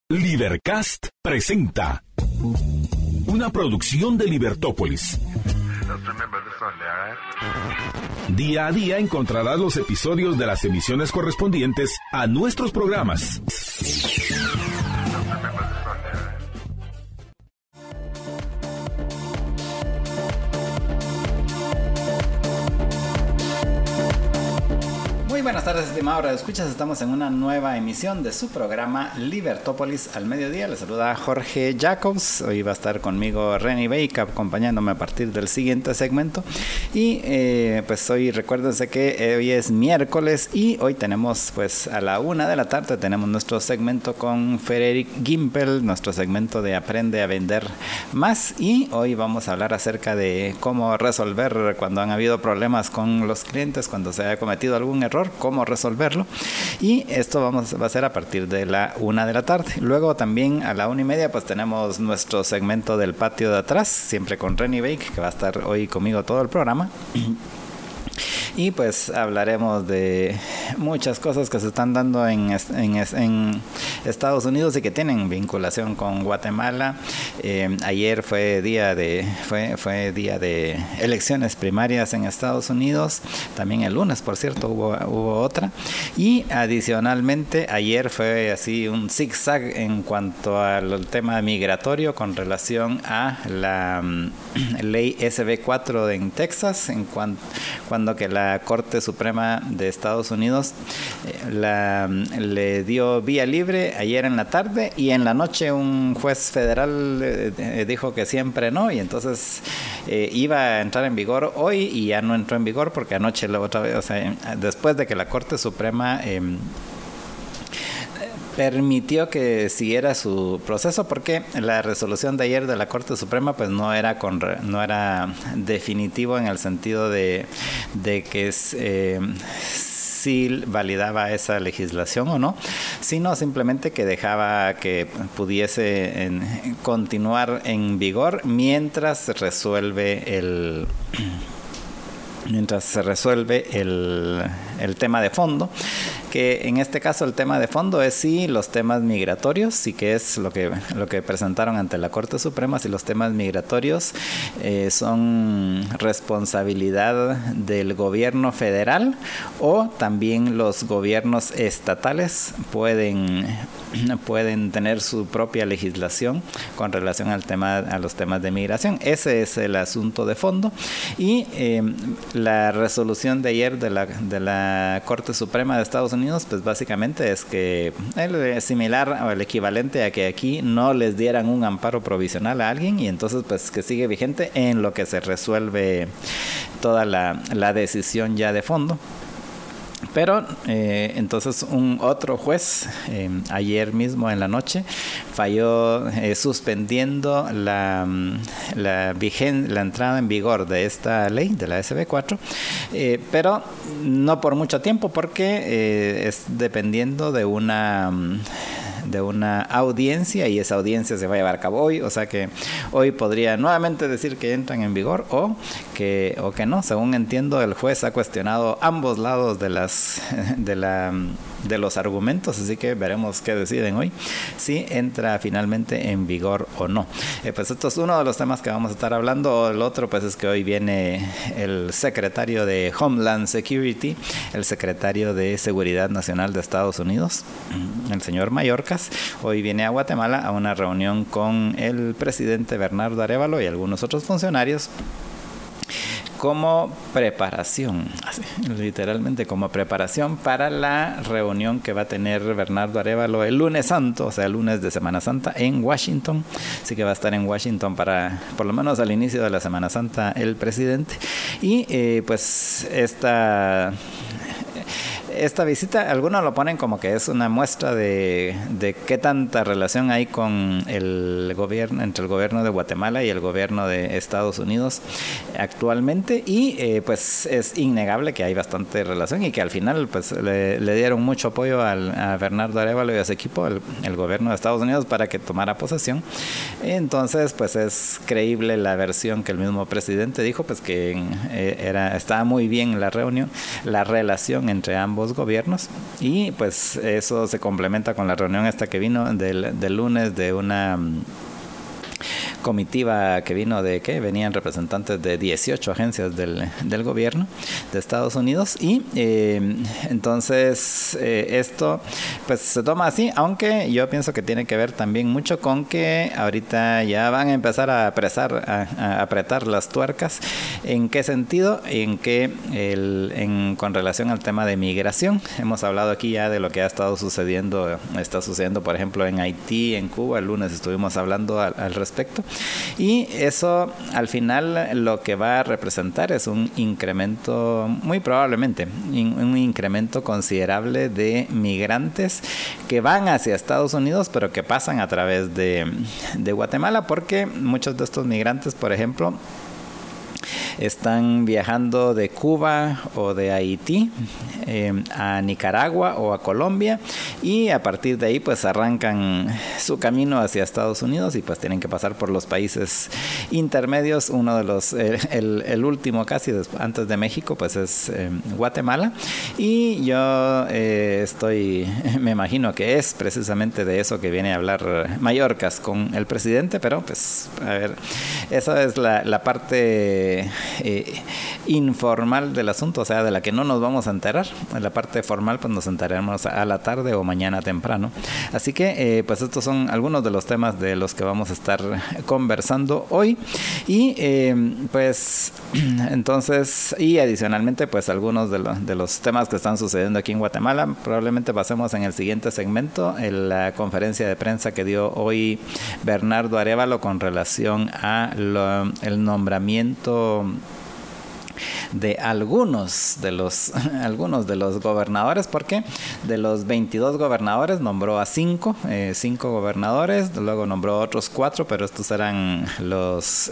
Libercast presenta una producción de Libertópolis. Día a día encontrarás los episodios de las emisiones correspondientes a nuestros programas. Muy buenas tardes, estimados radioescuchas. Estamos en una nueva emisión de su programa Libertópolis al mediodía. Les saluda Jorge Jacobs. Hoy va a estar conmigo Renny Bake acompañándome a partir del siguiente segmento. Y pues hoy recuérdense que hoy es miércoles y hoy tenemos pues a la 1 de la tarde tenemos nuestro segmento con Frederick Gimpel, nuestro segmento de Aprende a Vender Más. Y hoy vamos a hablar acerca de cómo resolver cuando han habido problemas con los clientes, cuando se haya cometido algún error, cómo resolverlo, y esto va a ser a partir de la 1 de la tarde. Luego también a la 1:30 pues tenemos nuestro segmento del patio de atrás, siempre con Renny Bake, que va a estar hoy conmigo todo el programa. Y pues hablaremos de muchas cosas que se están dando en Estados Unidos y que tienen vinculación con Guatemala. Ayer fue día de elecciones primarias en Estados Unidos. También el lunes, por cierto, hubo otra. Y adicionalmente ayer fue así un zigzag en cuanto al tema migratorio con relación a la ley SB4 en Texas, cuando que la Corte Suprema de Estados Unidos le dio vía libre ayer en la tarde, y en la noche un juez federal dijo que siempre no, y entonces iba a entrar en vigor hoy y ya no entró en vigor porque anoche la otra vez, o sea, después de que la Corte Suprema permitió que siguiera su proceso, porque la resolución de ayer de la Corte Suprema pues no era definitivo en el sentido de que si validaba esa legislación o no, sino simplemente que dejaba que pudiese continuar en vigor mientras se resuelve el tema de fondo, que en este caso el tema de fondo es si los temas migratorios, sí, que es lo que presentaron ante la Corte Suprema, si los temas migratorios son responsabilidad del gobierno federal o también los gobiernos estatales pueden tener su propia legislación con relación a los temas de migración. Ese es el asunto de fondo, y la resolución de ayer de la Corte Suprema de Estados Unidos pues básicamente es que es similar o el equivalente a que aquí no les dieran un amparo provisional a alguien, y entonces pues que sigue vigente en lo que se resuelve toda la decisión ya de fondo. Pero entonces un otro juez ayer mismo en la noche falló suspendiendo la entrada en vigor de esta ley, de la SB4, pero no por mucho tiempo, porque es dependiendo de una audiencia, y esa audiencia se va a llevar a cabo hoy, o sea que hoy podría nuevamente decir que entran en vigor o que no. Según entiendo, el juez ha cuestionado ambos lados de los argumentos, así que veremos qué deciden hoy, si entra finalmente en vigor o no. Pues esto es uno de los temas que vamos a estar hablando. El otro pues es que hoy viene el secretario de Homeland Security, el secretario de Seguridad Nacional de Estados Unidos, el señor Mayorkas. Hoy viene a Guatemala a una reunión con el presidente Bernardo Arévalo y algunos otros funcionarios, como preparación, literalmente como preparación para la reunión que va a tener Bernardo Arévalo el lunes santo, o sea, el lunes de Semana Santa en Washington. Así que va a estar en Washington para, por lo menos al inicio de la Semana Santa, el presidente. Y pues esta visita, algunos lo ponen como que es una muestra de qué tanta relación hay con el gobierno, entre el gobierno de Guatemala y el gobierno de Estados Unidos actualmente, y pues es innegable que hay bastante relación, y que al final pues le dieron mucho apoyo a Bernardo Arévalo y a su equipo, el gobierno de Estados Unidos, para que tomara posesión. Entonces pues es creíble la versión que el mismo presidente dijo, pues que estaba muy bien la relación entre ambos nuevos gobiernos, y pues eso se complementa con la reunión esta que vino del lunes de una comitiva que vino venían representantes de 18 agencias del gobierno de Estados Unidos, y entonces esto pues se toma así, aunque yo pienso que tiene que ver también mucho con que ahorita ya van a empezar a apretar las tuercas. ¿En qué sentido? En que con relación al tema de migración, hemos hablado aquí ya de lo que está sucediendo por ejemplo en Haití, en Cuba. El lunes estuvimos hablando al respecto. Y eso al final lo que va a representar es un incremento, muy probablemente, un incremento considerable de migrantes que van hacia Estados Unidos, pero que pasan a través de Guatemala, porque muchos de estos migrantes, por ejemplo, están viajando de Cuba o de Haití a Nicaragua o a Colombia, y a partir de ahí pues arrancan su camino hacia Estados Unidos, y pues tienen que pasar por los países intermedios. Uno de los el último casi antes de México pues es Guatemala, y yo me imagino que es precisamente de eso que viene a hablar Mayorkas con el presidente, pero pues a ver, esa es la parte informal del asunto, o sea, de la que no nos vamos a enterar. En la parte formal pues nos enteraremos a la tarde o mañana temprano. Así que pues estos son algunos de los temas de los que vamos a estar conversando hoy, y pues entonces, y adicionalmente pues algunos de los temas que están sucediendo aquí en Guatemala. Probablemente pasemos en el siguiente segmento en la conferencia de prensa que dio hoy Bernardo Arévalo con relación a el nombramiento de algunos de los gobernadores, porque de los 22 gobernadores nombró a 5 gobernadores, luego nombró a otros 4, pero estos eran los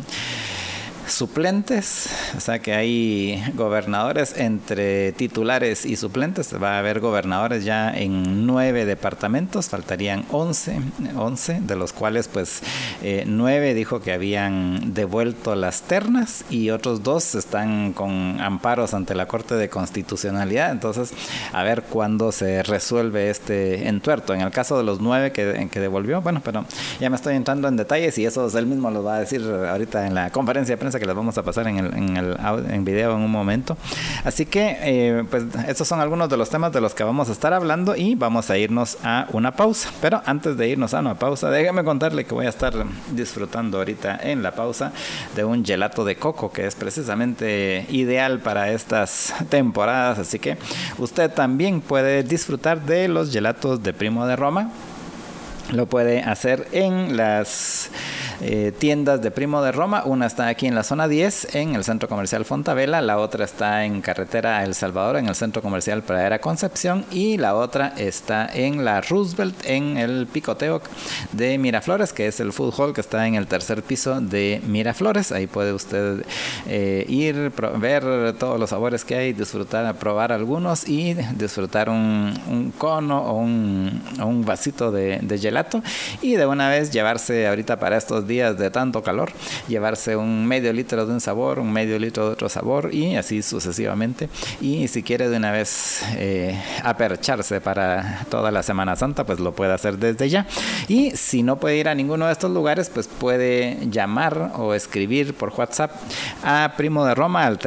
suplentes, o sea que hay gobernadores entre titulares y suplentes. Va a haber gobernadores ya en 9 departamentos, faltarían 11, de los cuales pues 9 dijo que habían devuelto las ternas, y otros 2 están con amparos ante la Corte de Constitucionalidad. Entonces a ver cuándo se resuelve este entuerto. En el caso de los 9 que devolvió, bueno, pero ya me estoy entrando en detalles, y eso él mismo lo va a decir ahorita en la conferencia de prensa que les vamos a pasar en video en un momento. Así que pues estos son algunos de los temas de los que vamos a estar hablando, y vamos a irnos a una pausa. Pero antes de irnos a una pausa, déjame contarle que voy a estar disfrutando ahorita en la pausa de un gelato de coco, que es precisamente ideal para estas temporadas. Así que usted también puede disfrutar de los gelatos de Primo de Roma. Lo puede hacer en las tiendas de Primo de Roma. Una está aquí en la zona 10 en el Centro Comercial Fontavela, la otra está en carretera El Salvador en el Centro Comercial Pradera Concepción, y la otra está en la Roosevelt en el Picoteo de Miraflores, que es el food hall que está en el tercer piso de Miraflores. Ahí puede usted ir, ver todos los sabores que hay, disfrutar, probar algunos, y disfrutar un cono o un vasito de gelato, y de una vez llevarse ahorita para estos días de tanto calor, llevarse un medio litro de un sabor, un medio litro de otro sabor, y así sucesivamente. Y si quiere de una vez apercharse para toda la Semana Santa, pues lo puede hacer desde ya. Y si no puede ir a ninguno de estos lugares, pues puede llamar o escribir por WhatsApp a Primo de Roma al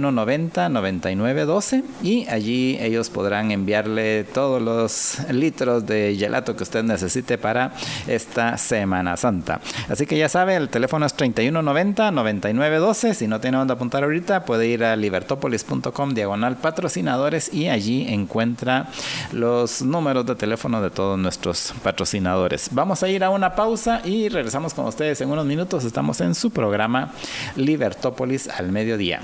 3190-9912, y allí ellos podrán enviarle todos los litros de gelato que usted necesite para esta Semana Santa. Así que ya sabe, el teléfono es 3190-9912. Si no tiene dónde apuntar ahorita, puede ir a libertopolis.com/patrocinadores, y allí encuentra los números de teléfono de todos nuestros patrocinadores. Vamos a ir a una pausa y regresamos con ustedes en unos minutos. Estamos en su programa Libertópolis al mediodía.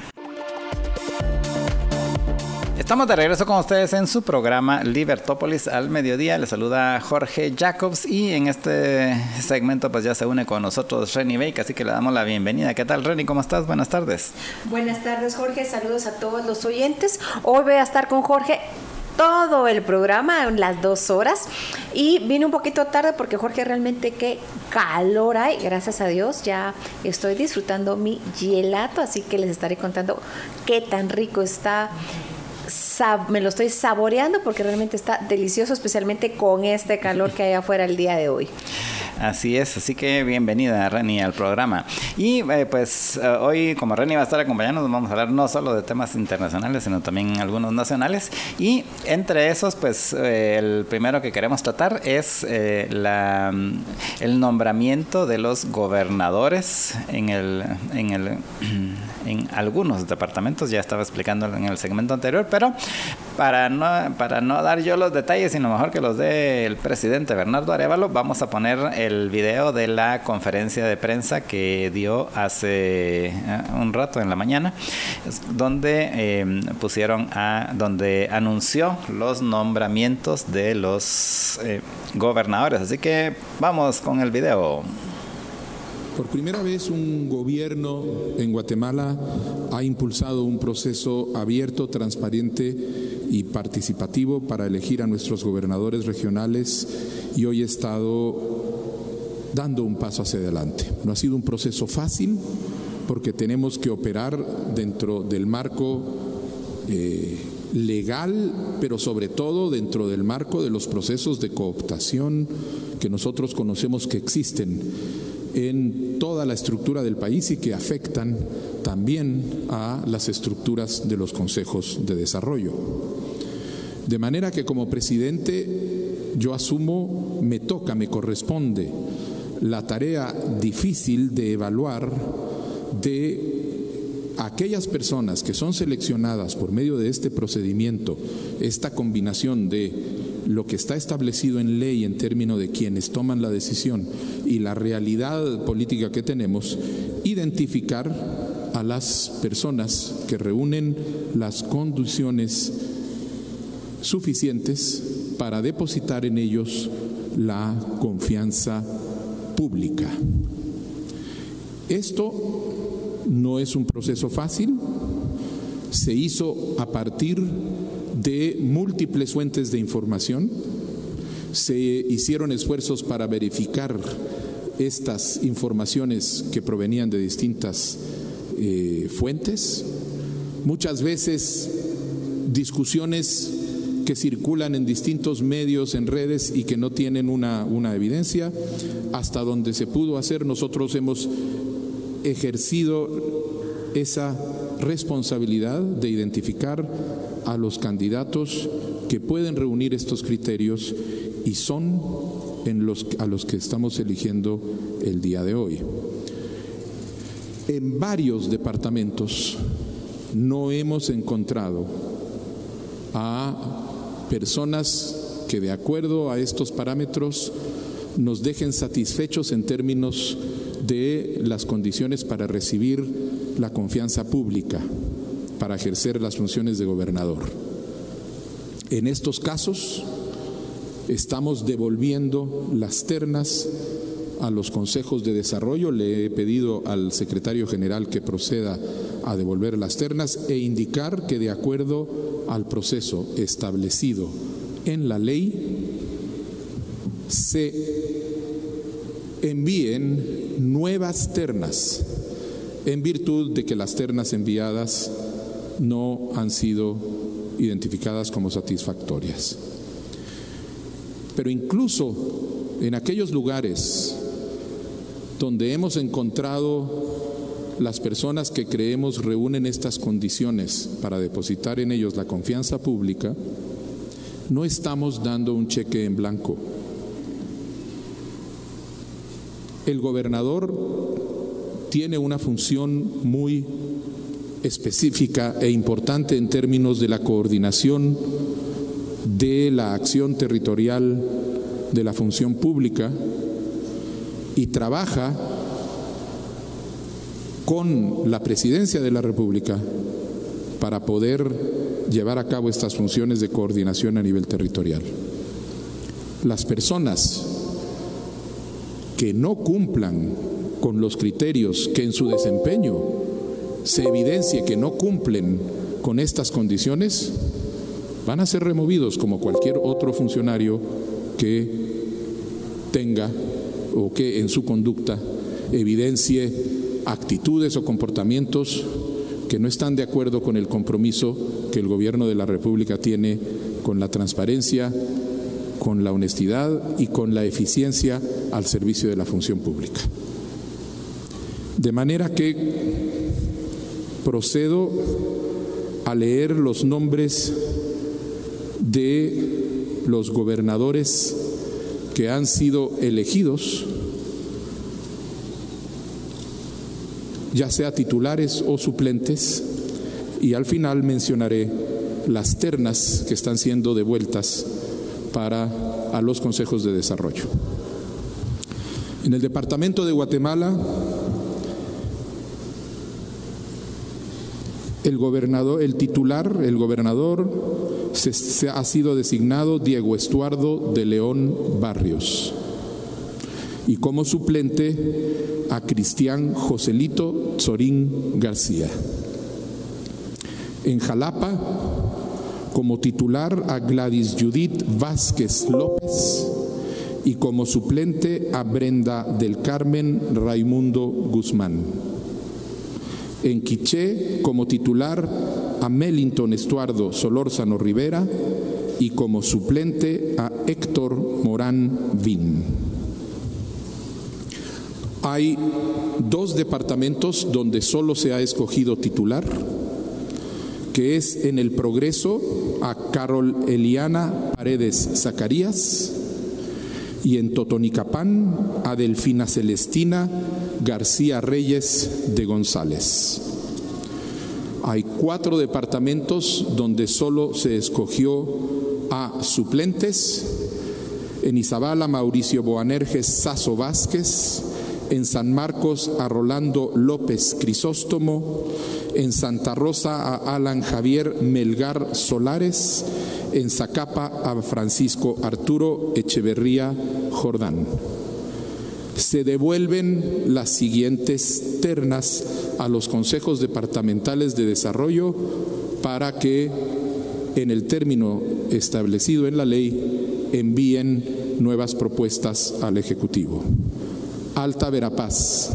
Estamos de regreso con ustedes en su programa Libertópolis al mediodía. Les saluda Jorge Jacobs, y en este segmento pues ya se une con nosotros Reni Bake, así que le damos la bienvenida. ¿Qué tal, Reni? ¿Cómo estás? Buenas tardes. Buenas tardes, Jorge. Saludos a todos los oyentes. Hoy voy a estar con Jorge todo el programa, en las 2 horas, y vine un poquito tarde porque, Jorge, realmente qué calor hay. Gracias a Dios ya estoy disfrutando mi gelato, así que les estaré contando qué tan rico está. me lo estoy saboreando porque realmente está delicioso, especialmente con este calor que hay afuera el día de hoy. Así es, así que bienvenida Reni al programa. Y hoy, como Reni va a estar acompañándonos, vamos a hablar no solo de temas internacionales, sino también algunos nacionales. Y entre esos, el primero que queremos tratar es el nombramiento de los gobernadores en algunos departamentos. Ya estaba explicando en el segmento anterior, pero para no dar yo los detalles, sino mejor que los dé el presidente Bernardo Arévalo, vamos a poner el video de la conferencia de prensa que dio hace un rato en la mañana, donde donde anunció los nombramientos de los gobernadores. Así que vamos con el video. Por primera vez un gobierno en Guatemala ha impulsado un proceso abierto, transparente y participativo para elegir a nuestros gobernadores regionales, y hoy he estado dando un paso hacia adelante. No ha sido un proceso fácil porque tenemos que operar dentro del marco legal, pero sobre todo dentro del marco de los procesos de cooptación que nosotros conocemos que existen en toda la estructura del país y que afectan también a las estructuras de los consejos de desarrollo. De manera que como presidente yo asumo, me corresponde la tarea difícil de evaluar de aquellas personas que son seleccionadas por medio de este procedimiento, esta combinación de lo que está establecido en ley en términos de quienes toman la decisión y la realidad política que tenemos, identificar a las personas que reúnen las condiciones suficientes para depositar en ellos la confianza pública. Esto no es un proceso fácil, se hizo a partir de múltiples fuentes de información, se hicieron esfuerzos para verificar estas informaciones que provenían de distintas fuentes, muchas veces discusiones que circulan en distintos medios, en redes y que no tienen una evidencia. Hasta donde se pudo hacer, nosotros hemos ejercido esa responsabilidad de identificar a los candidatos que pueden reunir estos criterios y son a los que estamos eligiendo el día de hoy. En varios departamentos no hemos encontrado a personas que de acuerdo a estos parámetros nos dejen satisfechos en términos de las condiciones para recibir la confianza pública, para ejercer las funciones de gobernador. En estos casos estamos devolviendo las ternas a los consejos de desarrollo. Le he pedido al secretario general que proceda a devolver las ternas e indicar que de acuerdo al proceso establecido en la ley se envíen nuevas ternas en virtud de que las ternas enviadas no han sido identificadas como satisfactorias. Pero incluso en aquellos lugares donde hemos encontrado las personas que creemos reúnen estas condiciones para depositar en ellos la confianza pública, no estamos dando un cheque en blanco. El gobernador tiene una función muy específica e importante en términos de la coordinación de la acción territorial de la función pública y trabaja con la Presidencia de la República para poder llevar a cabo estas funciones de coordinación a nivel territorial. Las personas que no cumplan con los criterios, que en su desempeño se evidencie que no cumplen con estas condiciones, van a ser removidos como cualquier otro funcionario que tenga o que en su conducta evidencie actitudes o comportamientos que no están de acuerdo con el compromiso que el gobierno de la República tiene con la transparencia, con la honestidad y con la eficiencia al servicio de la función pública. De manera que procedo a leer los nombres de los gobernadores que han sido elegidos, ya sea titulares o suplentes, y al final mencionaré las ternas que están siendo devueltas a los consejos de desarrollo. En el departamento de Guatemala, el gobernador se ha sido designado Diego Estuardo de León Barrios, y como suplente a Cristian Joselito Tzorín García. En Jalapa, como titular a Gladys Judith Vázquez López y como suplente a Brenda del Carmen Raimundo Guzmán. En Quiché, como titular a Melington Estuardo Solórzano Rivera y como suplente a Héctor Morán Vin. Hay 2 departamentos donde solo se ha escogido titular, que es en el Progreso a Carol Eliana Paredes Zacarías y en Totonicapán a Delfina Celestina García Reyes de González. Hay 4 departamentos donde solo se escogió a suplentes: en Izabala Mauricio Boanerges Sazo Vázquez, en San Marcos a Rolando López Crisóstomo, en Santa Rosa a Alan Javier Melgar Solares, en Zacapa a Francisco Arturo Echeverría Jordán. Se devuelven las siguientes ternas a los consejos departamentales de desarrollo para que, en el término establecido en la ley, envíen nuevas propuestas al Ejecutivo. Alta Verapaz,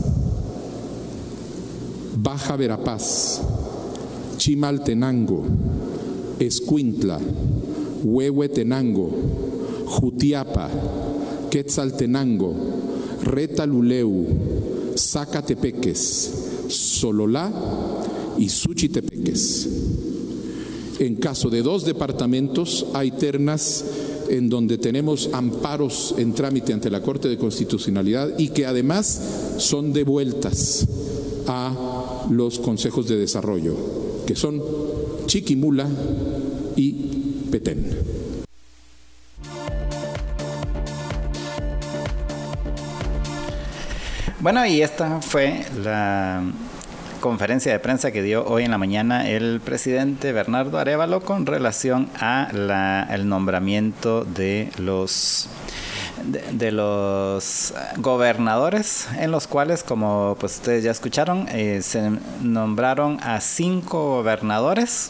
Baja Verapaz, Chimaltenango, Escuintla, Huehuetenango, Jutiapa, Quetzaltenango, Retaluleu, Zacatepeques, Sololá y Suchitepeques. En caso de 2 departamentos, hay ternas en donde tenemos amparos en trámite ante la Corte de Constitucionalidad y que además son devueltas a los consejos de desarrollo, que son Chiquimula y Petén. Bueno, y esta fue la conferencia de prensa que dio hoy en la mañana el presidente Bernardo Arévalo con relación a el nombramiento de los gobernadores, en los cuales, como pues ustedes ya escucharon, se nombraron a 5 gobernadores.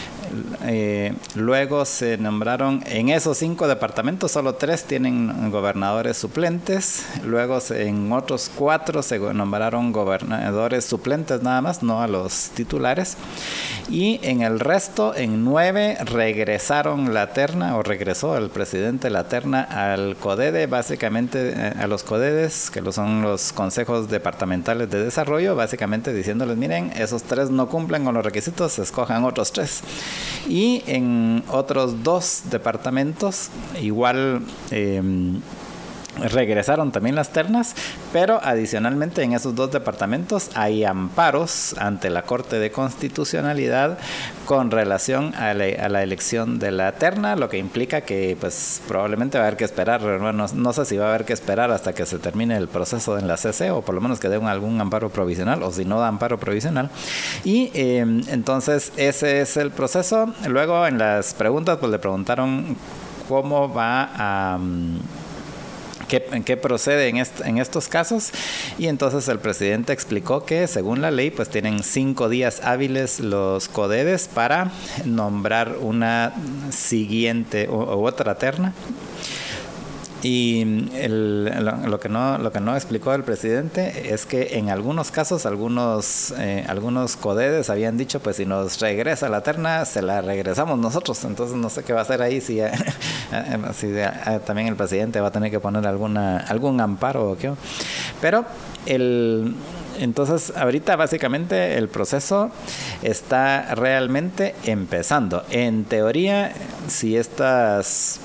Luego se nombraron en esos 5 departamentos, solo 3 tienen gobernadores suplentes. Luego en otros 4 se nombraron gobernadores suplentes nada más, no a los titulares. Y en el resto, en 9, regresaron la terna, o regresó el presidente la terna al CODEDE, básicamente a los CODEDES, que son los consejos departamentales de desarrollo, básicamente diciéndoles: miren, esos 3 no cumplen con los requisitos, escojan otros 3. Y en otros 2 departamentos igual regresaron también las ternas, pero adicionalmente en esos 2 departamentos hay amparos ante la Corte de Constitucionalidad con relación a la elección de la terna, lo que implica que pues probablemente va a haber que esperar, no sé si va a haber que esperar hasta que se termine el proceso en la CC, o por lo menos que den algún amparo provisional, o si no da amparo provisional. Y entonces ese es el proceso. Luego en las preguntas pues le preguntaron cómo va a... ¿Qué procede en estos casos? Y entonces el presidente explicó que según la ley pues tienen 5 días hábiles los CODEDES para nombrar una siguiente u otra terna. Y lo que no explicó el presidente es que en algunos casos algunos CODEDES habían dicho, pues si nos regresa la terna, se la regresamos nosotros. Entonces no sé qué va a hacer ahí, si también el presidente va a tener que poner algún amparo o qué. Pero entonces ahorita básicamente el proceso está realmente empezando. En teoría, si estas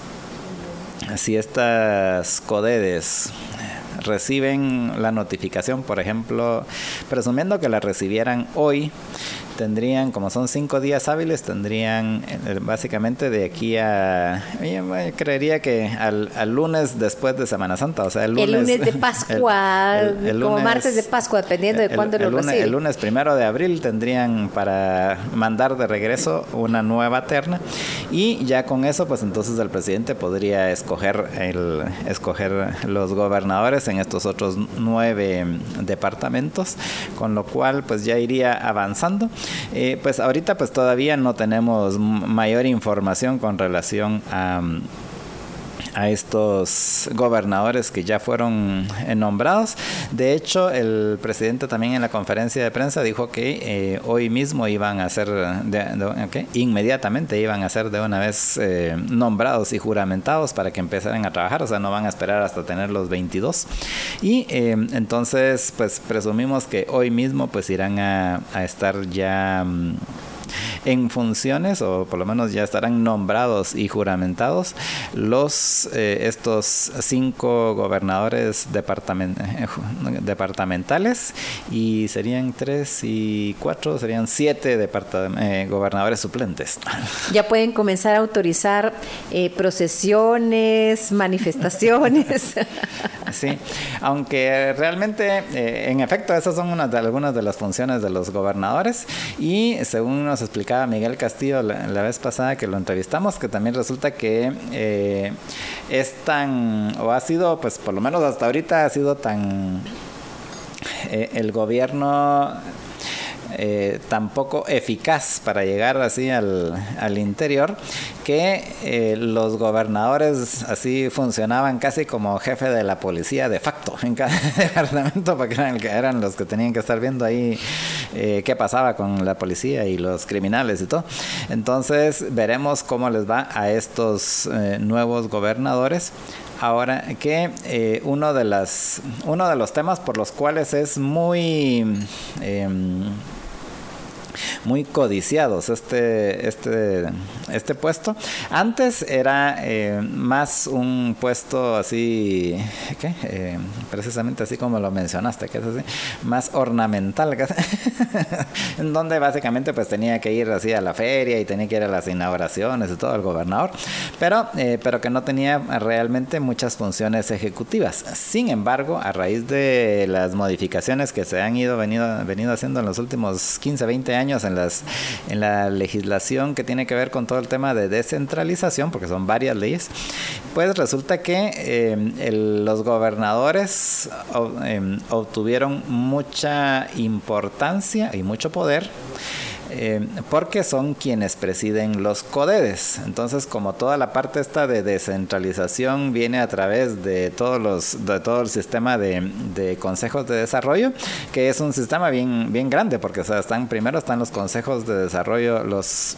CODEDES reciben la notificación, por ejemplo, presumiendo que la recibieran hoy, tendrían, como son 5 días hábiles, tendrían básicamente de aquí a, yo creería que al lunes después de Semana Santa, o sea, el lunes de Pascua, el lunes, como martes de Pascua, dependiendo de cuándo lo reciben. El lunes 1 de abril tendrían para mandar de regreso una nueva terna, y ya con eso, pues entonces el presidente podría escoger los gobernadores en estos otros 9 departamentos, con lo cual pues ya iría avanzando. Pues ahorita pues todavía no tenemos mayor información con relación a estos gobernadores que ya fueron nombrados. De hecho, el presidente también en la conferencia de prensa dijo que hoy mismo iban a ser, inmediatamente iban a ser de una vez nombrados y juramentados para que empezaran a trabajar, o sea, no van a esperar hasta tener los 22. Y entonces, pues presumimos que hoy mismo pues irán a estar ya en funciones, o por lo menos ya estarán nombrados y juramentados estos 5 gobernadores departamentales, y serían 3 y 4, serían 7 gobernadores suplentes. Ya pueden comenzar a autorizar procesiones, manifestaciones. Sí, aunque realmente, en efecto, esas son algunas de las funciones de los gobernadores, y según nos explicaba Miguel Castillo la vez pasada que lo entrevistamos, que también resulta que ha sido, pues por lo menos hasta ahorita ha sido tan el gobierno tan poco eficaz para llegar así al interior, que los gobernadores así funcionaban casi como jefe de la policía de facto en cada departamento, porque eran los que tenían que estar viendo ahí qué pasaba con la policía y los criminales y todo. Entonces veremos cómo les va a estos nuevos gobernadores. Ahora que uno de los temas por los cuales es muy codiciados este puesto. Antes era más un puesto así, precisamente así como lo mencionaste, que es así, más ornamental, en donde básicamente pues tenía que ir así a la feria y tenía que ir a las inauguraciones y todo el gobernador, pero que no tenía realmente muchas funciones ejecutivas. Sin embargo, a raíz de las modificaciones que se han venido haciendo en los últimos 15, 20 años en la legislación que tiene que ver con todo el tema de descentralización, porque son varias leyes, pues resulta que los gobernadores obtuvieron mucha importancia y mucho poder, porque son quienes presiden los CODEDES. Entonces, como toda la parte esta de descentralización viene a través de todo el sistema de consejos de desarrollo, que es un sistema bien grande, porque o sea, primero están los consejos de desarrollo, los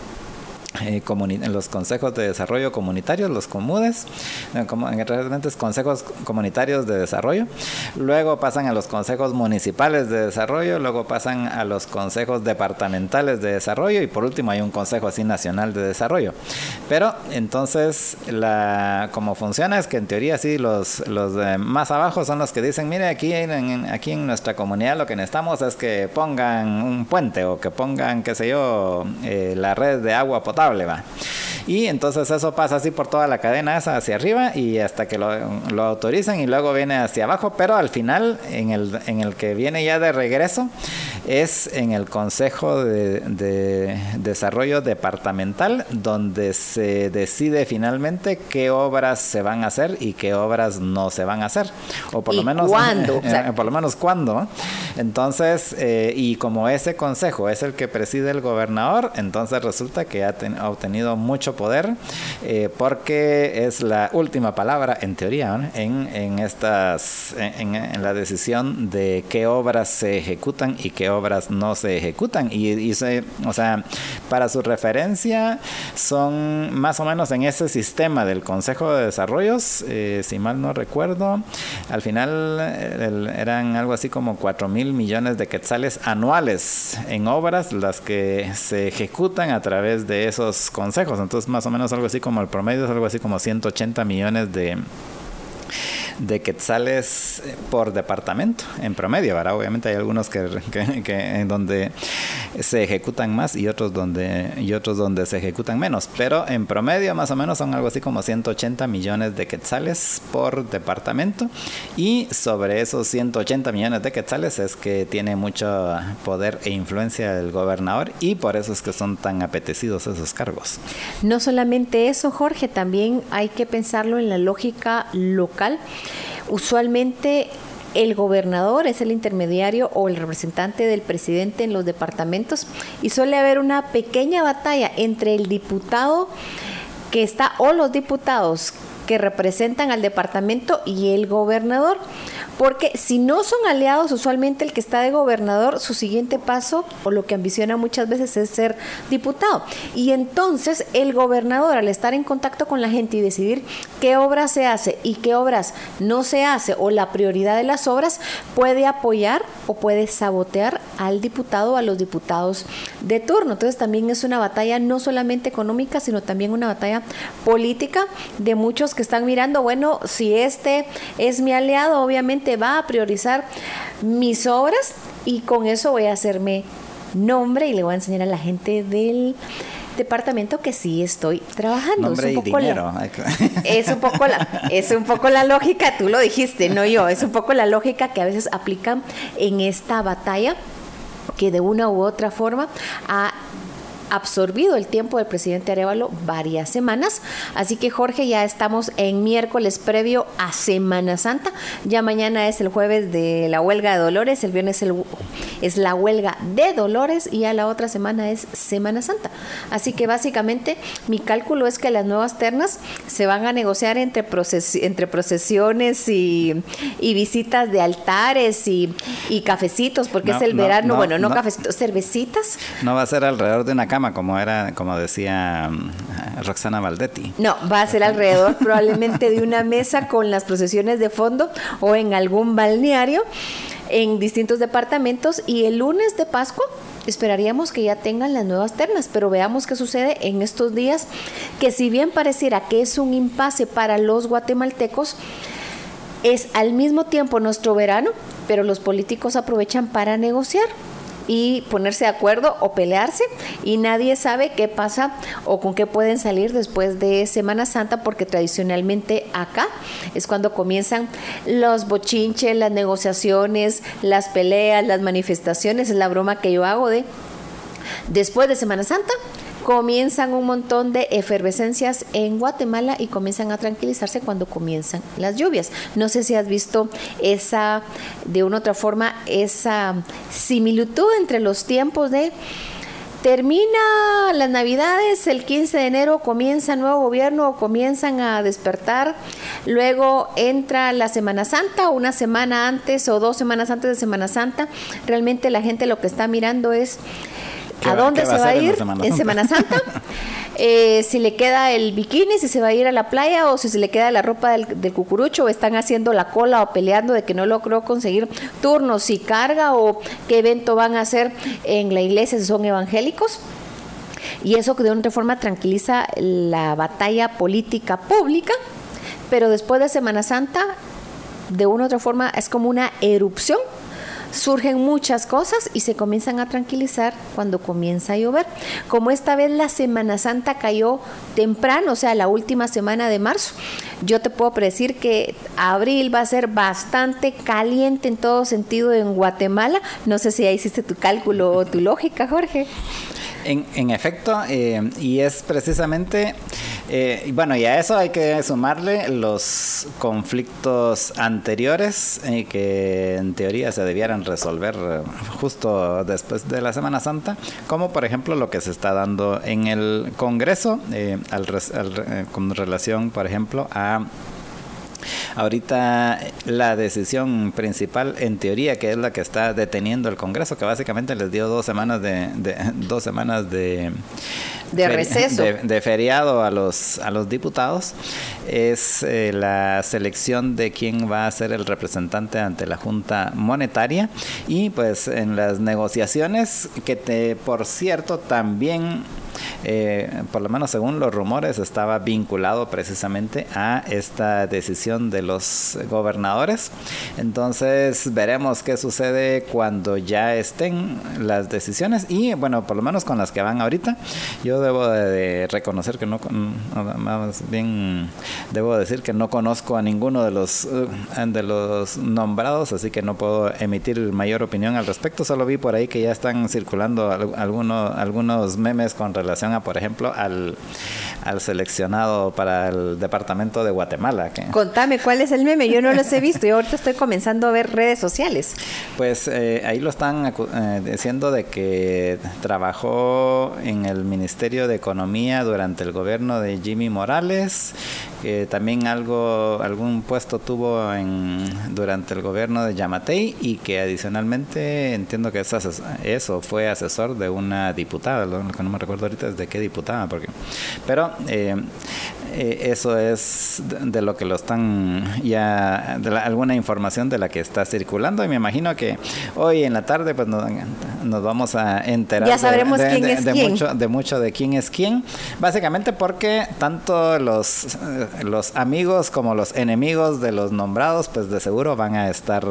consejos de desarrollo comunitarios, los COMUDES, realmente es consejos comunitarios de desarrollo, luego pasan a los consejos municipales de desarrollo, luego pasan a los consejos departamentales de desarrollo, y por último hay un consejo así nacional de desarrollo. Pero entonces como funciona es que en teoría sí los más abajo son los que dicen, mire, aquí en nuestra comunidad lo que necesitamos es que pongan un puente, o que pongan, qué sé yo, la red de agua potable, va. Y entonces eso pasa así por toda la cadena esa hacia arriba, y hasta que lo autorizan, y luego viene hacia abajo, pero al final en el que viene ya de regreso es en el Consejo de Desarrollo Departamental, donde se decide finalmente qué obras se van a hacer y qué obras no se van a hacer, o por lo menos ¿cuándo? por lo menos cuándo. Entonces, y como ese consejo es el que preside el gobernador, entonces resulta que ha obtenido mucho poder, porque es la última palabra, en teoría, ¿no? en la decisión de qué obras se ejecutan y qué obras no se ejecutan. O sea, para su referencia, son más o menos en ese sistema del Consejo de Desarrollos, si mal no recuerdo, al final eran algo así como 4,000 millones de quetzales anuales en obras las que se ejecutan a través de esos consejos. Entonces, más o menos algo así como el promedio es algo así como 180 millones de quetzales por departamento en promedio, ¿verdad? Obviamente hay algunos que en donde se ejecutan más y otros donde se ejecutan menos, pero en promedio más o menos son algo así como 180 millones de quetzales por departamento, y sobre esos 180 millones de quetzales es que tiene mucho poder e influencia el gobernador, y por eso es que son tan apetecidos esos cargos. No solamente eso, Jorge, también hay que pensarlo en la lógica local. Usualmente el gobernador es el intermediario o el representante del presidente en los departamentos, y suele haber una pequeña batalla entre el diputado que está o los diputados que representan al departamento y el gobernador, porque si no son aliados, usualmente el que está de gobernador, su siguiente paso o lo que ambiciona muchas veces es ser diputado, y entonces el gobernador, al estar en contacto con la gente y decidir qué obras se hace y qué obras no se hace, o la prioridad de las obras, puede apoyar o puede sabotear al diputado o a los diputados de turno. Entonces también es una batalla no solamente económica, sino también una batalla política de muchos que están mirando, bueno, si este es mi aliado, obviamente va a priorizar mis obras, y con eso voy a hacerme nombre y le voy a enseñar a la gente del departamento que sí estoy trabajando. Nombre y dinero. Es un poco la lógica, tú lo dijiste, no yo, es un poco la lógica que a veces aplican en esta batalla, que de una u otra forma ha absorbido el tiempo del presidente Arévalo varias semanas. Así que, Jorge, ya estamos en miércoles previo a Semana Santa. Ya mañana es el jueves de la huelga de Dolores, el viernes es la huelga de Dolores, y ya la otra semana es Semana Santa. Así que básicamente mi cálculo es que las nuevas ternas se van a negociar entre procesiones y visitas de altares y cafecitos, porque es el verano, cafecitos, cervecitas. No va a ser alrededor de una cama como decía Roxana Valdetti. No, va a ser alrededor probablemente de una mesa con las procesiones de fondo, o en algún balneario en distintos departamentos, y el lunes de Pascua esperaríamos que ya tengan las nuevas ternas, pero veamos qué sucede en estos días, que si bien pareciera que es un impasse para los guatemaltecos, es al mismo tiempo nuestro verano, pero los políticos aprovechan para negociar y ponerse de acuerdo o pelearse, y nadie sabe qué pasa o con qué pueden salir después de Semana Santa, porque tradicionalmente acá es cuando comienzan los bochinches, las negociaciones, las peleas, las manifestaciones. Es la broma que yo hago de después de Semana Santa comienzan un montón de efervescencias en Guatemala y comienzan a tranquilizarse cuando comienzan las lluvias. No sé si has visto de una u otra forma, esa similitud entre los tiempos de termina las Navidades, el 15 de enero comienza nuevo gobierno, comienzan a despertar, luego entra la Semana Santa, una semana antes o 2 semanas antes de Semana Santa, realmente la gente lo que está mirando es ¿a dónde se va a ir en Semana Santa? Si le queda el bikini, si se va a ir a la playa, o si se le queda la ropa del cucurucho, o están haciendo la cola o peleando de que no logró conseguir turnos, si carga, o qué evento van a hacer en la iglesia si son evangélicos. Y eso que de una forma tranquiliza la batalla política pública, pero después de Semana Santa, de una u otra forma, es como una erupción. Surgen muchas cosas y se comienzan a tranquilizar cuando comienza a llover. Como esta vez la Semana Santa cayó temprano, o sea, la última semana de marzo, yo te puedo predecir que abril va a ser bastante caliente en todo sentido en Guatemala. No sé si ya hiciste tu cálculo o tu lógica, Jorge. En efecto, y es precisamente, bueno, y a eso hay que sumarle los conflictos anteriores que en teoría se debieran resolver justo después de la Semana Santa, como por ejemplo lo que se está dando en el Congreso con relación, por ejemplo, a ahorita la decisión principal, en teoría, que es la que está deteniendo el Congreso, que básicamente les dio 2 semanas de receso, de feriado a los diputados, es la selección de quién va a ser el representante ante la Junta Monetaria. Y pues en las negociaciones, que por cierto también, por lo menos según los rumores, estaba vinculado precisamente a esta decisión de los gobernadores. Entonces veremos qué sucede cuando ya estén las decisiones, y bueno, por lo menos con las que van ahorita, yo debo de reconocer que más bien debo decir que no conozco a ninguno de los nombrados, así que no puedo emitir mayor opinión al respecto. Solo vi por ahí que ya están circulando algunos memes con relación a, por ejemplo, al seleccionado para el departamento de Guatemala. Contame, ¿cuál es el meme? Yo no los he visto y ahorita estoy comenzando a ver redes sociales. Pues ahí lo están diciendo de que trabajó en el Ministerio de Economía durante el gobierno de Jimmy Morales, que también algún puesto tuvo durante el gobierno de Yamatei, y que adicionalmente entiendo que eso fue asesor de una diputada, lo que no me recuerdo ahorita es de qué diputada, pero eso es de lo que lo están ya, alguna información de la que está circulando, y me imagino que hoy en la tarde pues nos vamos a enterar. Ya sabremos quién es quién. Mucho de quién es quién, básicamente porque tanto los amigos como los enemigos de los nombrados pues de seguro van a estar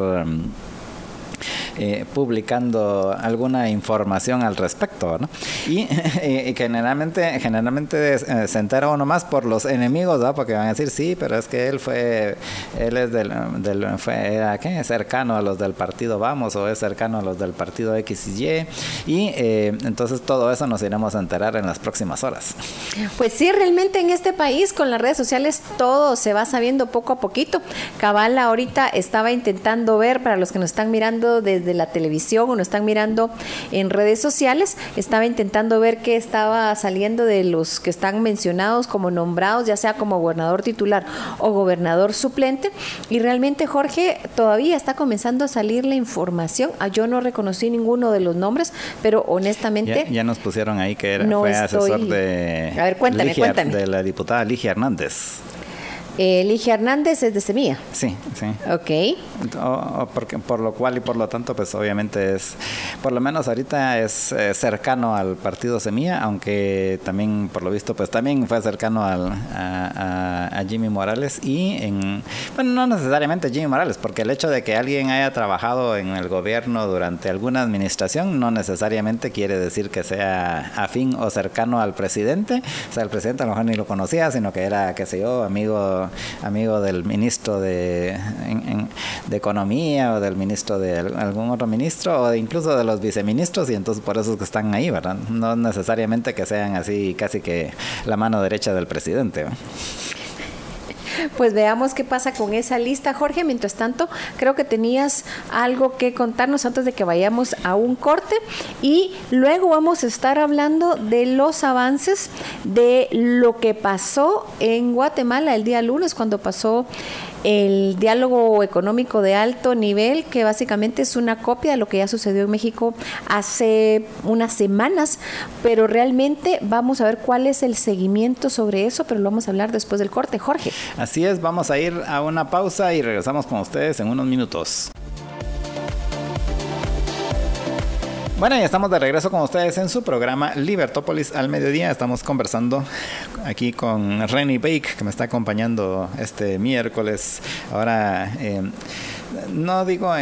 publicando alguna información al respecto, ¿no? Y generalmente se entera uno más por los enemigos, ¿no? Porque van a decir, sí, pero es que él es era cercano a los del partido Vamos, o es cercano a los del partido X y entonces todo eso nos iremos a enterar en las próximas horas. Pues sí, realmente en este país con las redes sociales todo se va sabiendo poco a poquito. Cabal ahorita estaba intentando ver, para los que nos están mirando desde la televisión o nos están mirando en redes sociales, estaba intentando ver qué estaba saliendo de los que están mencionados como nombrados, ya sea como gobernador titular o gobernador suplente, y realmente, Jorge, todavía está comenzando a salir la información. Yo no reconocí ninguno de los nombres, pero honestamente ya nos pusieron ahí que fue asesor de, a ver, cuéntame. De la diputada Ligia Hernández. Ligia Hernández es de Semilla. Sí. Ok. Por lo cual y por lo tanto, pues obviamente por lo menos ahorita es cercano al partido Semilla, aunque también, por lo visto, pues también fue cercano a Jimmy Morales bueno, no necesariamente Jimmy Morales, porque el hecho de que alguien haya trabajado en el gobierno durante alguna administración no necesariamente quiere decir que sea afín o cercano al presidente. O sea, el presidente a lo mejor ni lo conocía, sino que era, qué sé yo, amigo del ministro de Economía, o del ministro de algún otro ministro, o incluso de los viceministros, y entonces por eso es que están ahí, ¿verdad? No necesariamente que sean así casi que la mano derecha del presidente, ¿no? Pues veamos qué pasa con esa lista, Jorge. Mientras tanto, creo que tenías algo que contarnos antes de que vayamos a un corte, y luego vamos a estar hablando de los avances de lo que pasó en Guatemala el día lunes, cuando pasó el diálogo económico de alto nivel, que básicamente es una copia de lo que ya sucedió en México hace unas semanas, pero realmente vamos a ver cuál es el seguimiento sobre eso, pero lo vamos a hablar después del corte, Jorge. Así es, vamos a ir a una pausa y regresamos con ustedes en unos minutos. Bueno, ya estamos de regreso con ustedes en su programa Libertópolis al mediodía. Estamos conversando aquí con Renny Bake, que me está acompañando este miércoles. Ahora no digo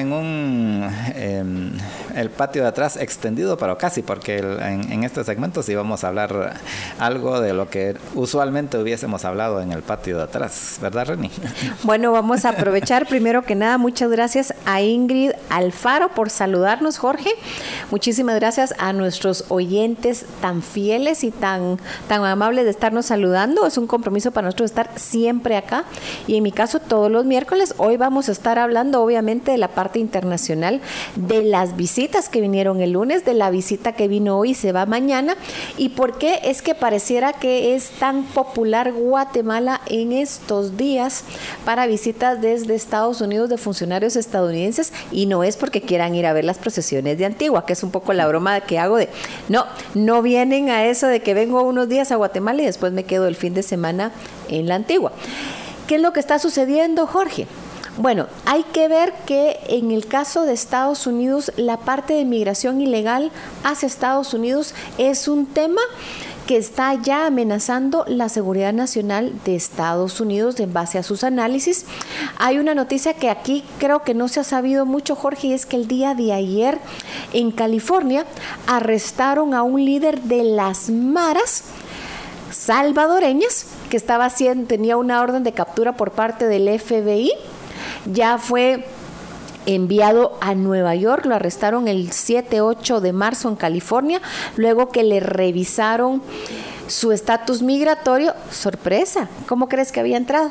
el patio de atrás extendido, pero casi, porque en este segmento sí vamos a hablar algo de lo que usualmente hubiésemos hablado en el patio de atrás, ¿verdad, Reni? Bueno, vamos a aprovechar primero que nada, muchas gracias a Ingrid Alfaro por saludarnos, Jorge. Muchísimas gracias a nuestros oyentes tan fieles y tan amables de estarnos saludando. Es un compromiso para nosotros estar siempre acá, y en mi caso todos los miércoles. Hoy vamos a estar hablando obviamente de la parte internacional, de las visitas que vinieron el lunes, de la visita que vino hoy y se va mañana, y por qué es que pareciera que es tan popular Guatemala en estos días para visitas desde Estados Unidos de funcionarios estadounidenses, y no es porque quieran ir a ver las procesiones de Antigua, que es un poco la broma que hago de no vienen a eso de que vengo unos días a Guatemala y después me quedo el fin de semana en la Antigua. ¿Qué es lo que está sucediendo, Jorge? Bueno, hay que ver que en el caso de Estados Unidos, la parte de migración ilegal hacia Estados Unidos es un tema que está ya amenazando la seguridad nacional de Estados Unidos en base a sus análisis. Hay una noticia que aquí creo que no se ha sabido mucho, Jorge, y es que el día de ayer en California arrestaron a un líder de las maras salvadoreñas que tenía una orden de captura por parte del FBI. Ya fue enviado a Nueva York, lo arrestaron el 7-8 de marzo en California, luego que le revisaron su estatus migratorio. Sorpresa, ¿cómo crees que había entrado?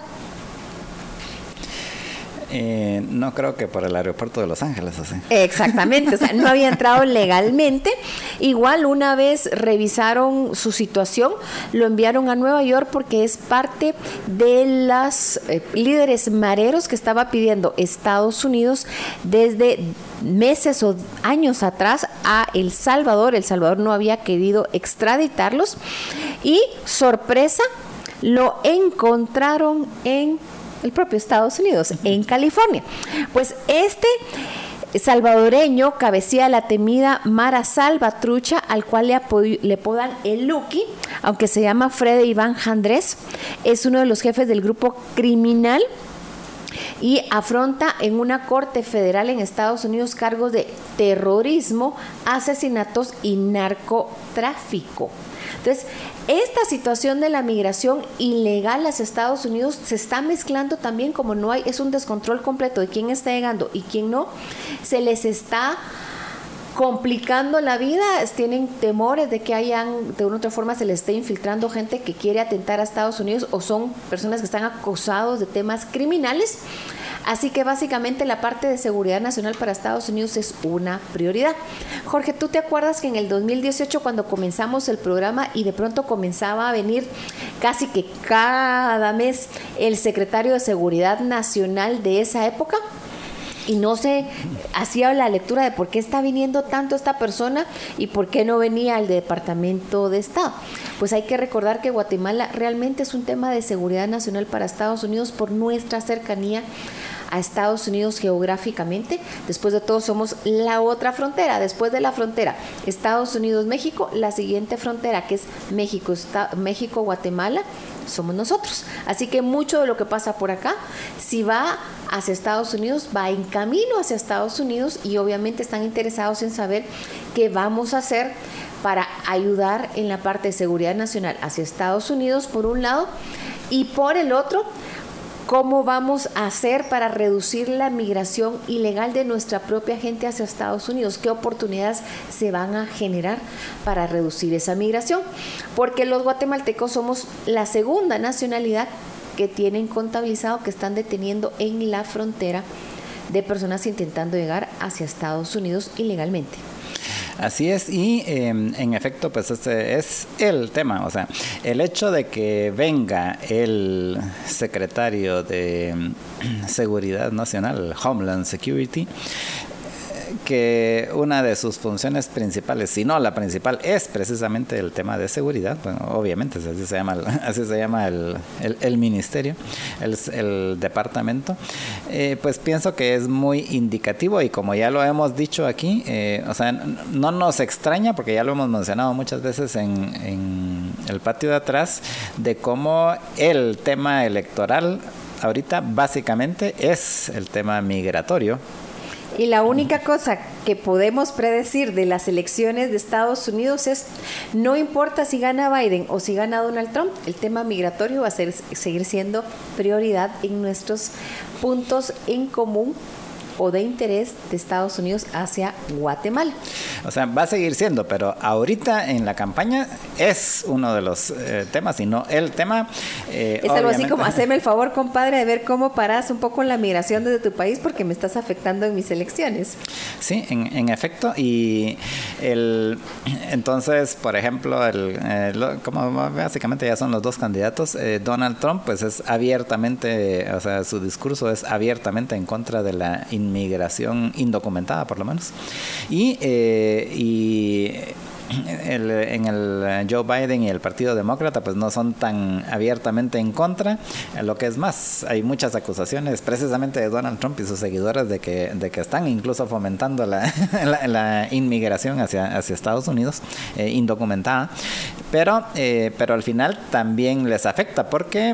No creo que por el aeropuerto de Los Ángeles, así. Exactamente, o sea, no había entrado legalmente. Igual una vez revisaron su situación, lo enviaron a Nueva York porque es parte de las líderes mareros que estaba pidiendo Estados Unidos desde meses o años atrás a El Salvador. El Salvador no había querido extraditarlos y, sorpresa, lo encontraron en el propio Estados Unidos, en California. Pues este salvadoreño cabecea la temida Mara Salvatrucha, al cual le apodan el Lucky, aunque se llama Fred Iván Jandrés. Es uno de los jefes del grupo criminal y afronta en una corte federal en Estados Unidos cargos de terrorismo, asesinatos y narcotráfico. Entonces, esta situación de la migración ilegal hacia Estados Unidos se está mezclando también, como no hay, es un descontrol completo de quién está llegando y quién no, se les está complicando la vida, tienen temores de que de una u otra forma se les esté infiltrando gente que quiere atentar a Estados Unidos, o son personas que están acusados de temas criminales. Así que básicamente la parte de seguridad nacional para Estados Unidos es una prioridad. Jorge, ¿tú te acuerdas que en el 2018, cuando comenzamos el programa y de pronto comenzaba a venir casi que cada mes el secretario de Seguridad Nacional de esa época? Y no se hacía la lectura de por qué está viniendo tanto esta persona y por qué no venía al Departamento de Estado. Pues hay que recordar que Guatemala realmente es un tema de seguridad nacional para Estados Unidos por nuestra cercanía a Estados Unidos geográficamente. Después de todo somos la otra frontera. Después de la frontera Estados Unidos-México, la siguiente frontera, que es México-Guatemala, somos nosotros. Así que mucho de lo que pasa por acá, si va hacia Estados Unidos, va en camino hacia Estados Unidos, y obviamente están interesados en saber qué vamos a hacer para ayudar en la parte de seguridad nacional hacia Estados Unidos, por un lado, y por el otro, cómo vamos a hacer para reducir la migración ilegal de nuestra propia gente hacia Estados Unidos, qué oportunidades se van a generar para reducir esa migración, porque los guatemaltecos somos la segunda nacionalidad que tienen contabilizado que están deteniendo en la frontera de personas intentando llegar hacia Estados Unidos ilegalmente. Así es, y en efecto, pues este es el tema, o sea, el hecho de que venga el secretario de Seguridad Nacional, Homeland Security, que una de sus funciones principales, si no la principal, es precisamente el tema de seguridad. Bueno, obviamente así se llama el ministerio, el departamento. Pues pienso que es muy indicativo, y como ya lo hemos dicho aquí, o sea, no nos extraña, porque ya lo hemos mencionado muchas veces en el patio de atrás, de cómo el tema electoral ahorita básicamente es el tema migratorio. Y la única cosa que podemos predecir de las elecciones de Estados Unidos es, no importa si gana Biden o si gana Donald Trump, el tema migratorio va a seguir siendo prioridad en nuestros puntos en común o de interés de Estados Unidos hacia Guatemala. O sea, va a seguir siendo, pero ahorita en la campaña es uno de los temas y no el tema. Es algo así como, haceme el favor, compadre, de ver cómo paras un poco la migración desde tu país porque me estás afectando en mis elecciones. Sí, en efecto. Y entonces, por ejemplo, como básicamente ya son los dos candidatos, Donald Trump, pues es abiertamente, o sea, su discurso es abiertamente en contra de la inmigración indocumentada, por lo menos. Y en el Joe Biden y el Partido Demócrata pues no son tan abiertamente en contra. Lo que es más, hay muchas acusaciones precisamente de Donald Trump y sus seguidores de que están incluso fomentando la inmigración hacia Estados Unidos indocumentada, pero al final también les afecta porque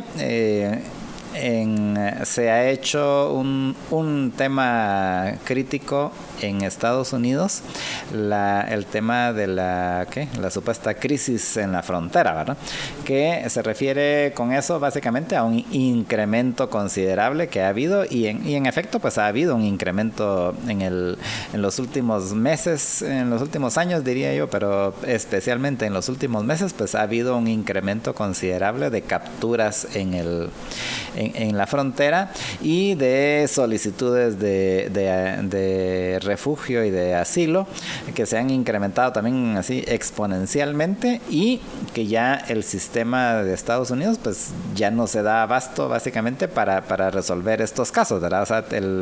se ha hecho un tema crítico en Estados Unidos, el tema de la supuesta crisis en la frontera, ¿verdad? Que se refiere con eso básicamente a un incremento considerable que ha habido y en efecto pues ha habido un incremento en los últimos meses, en los últimos años diría yo, pero especialmente en los últimos meses pues ha habido un incremento considerable de capturas en la frontera y de solicitudes de refugio y de asilo que se han incrementado también así exponencialmente y que ya el sistema de Estados Unidos pues ya no se da abasto básicamente para resolver estos casos, ¿verdad? O sea,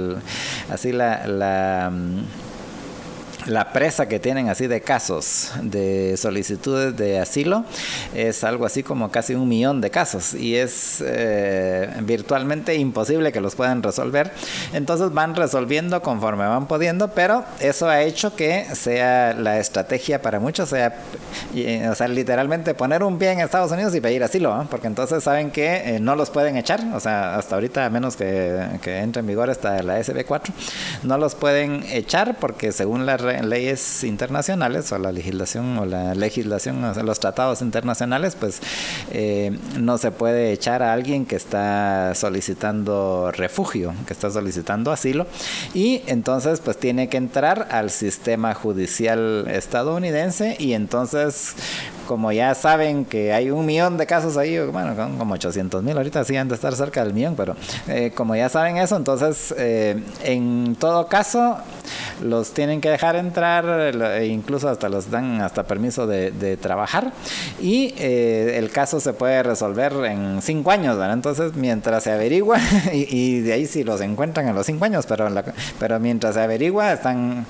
la presa que tienen así de casos de solicitudes de asilo es algo así como casi 1 millón de casos y es virtualmente imposible que los puedan resolver. Entonces van resolviendo conforme van pudiendo, pero eso ha hecho que sea la estrategia para muchos, o sea, literalmente poner un pie en Estados Unidos y pedir asilo, ¿no? Porque entonces saben que no los pueden echar, o sea, hasta ahorita a menos que entre en vigor esta la SB4, no los pueden echar porque según la leyes internacionales o la legislación o sea, los tratados internacionales pues no se puede echar a alguien que está solicitando refugio, que está solicitando asilo y entonces pues tiene que entrar al sistema judicial estadounidense y entonces como ya saben que hay 1 millón de casos ahí, bueno, como 800,000 ahorita sí han de estar cerca del millón, pero como ya saben eso, entonces en todo caso los tienen que dejar entrar, incluso hasta los dan hasta permiso de trabajar y el caso se puede resolver en 5 años, ¿verdad? Entonces mientras se averigua y de ahí si los encuentran en los 5 años, pero mientras se averigua están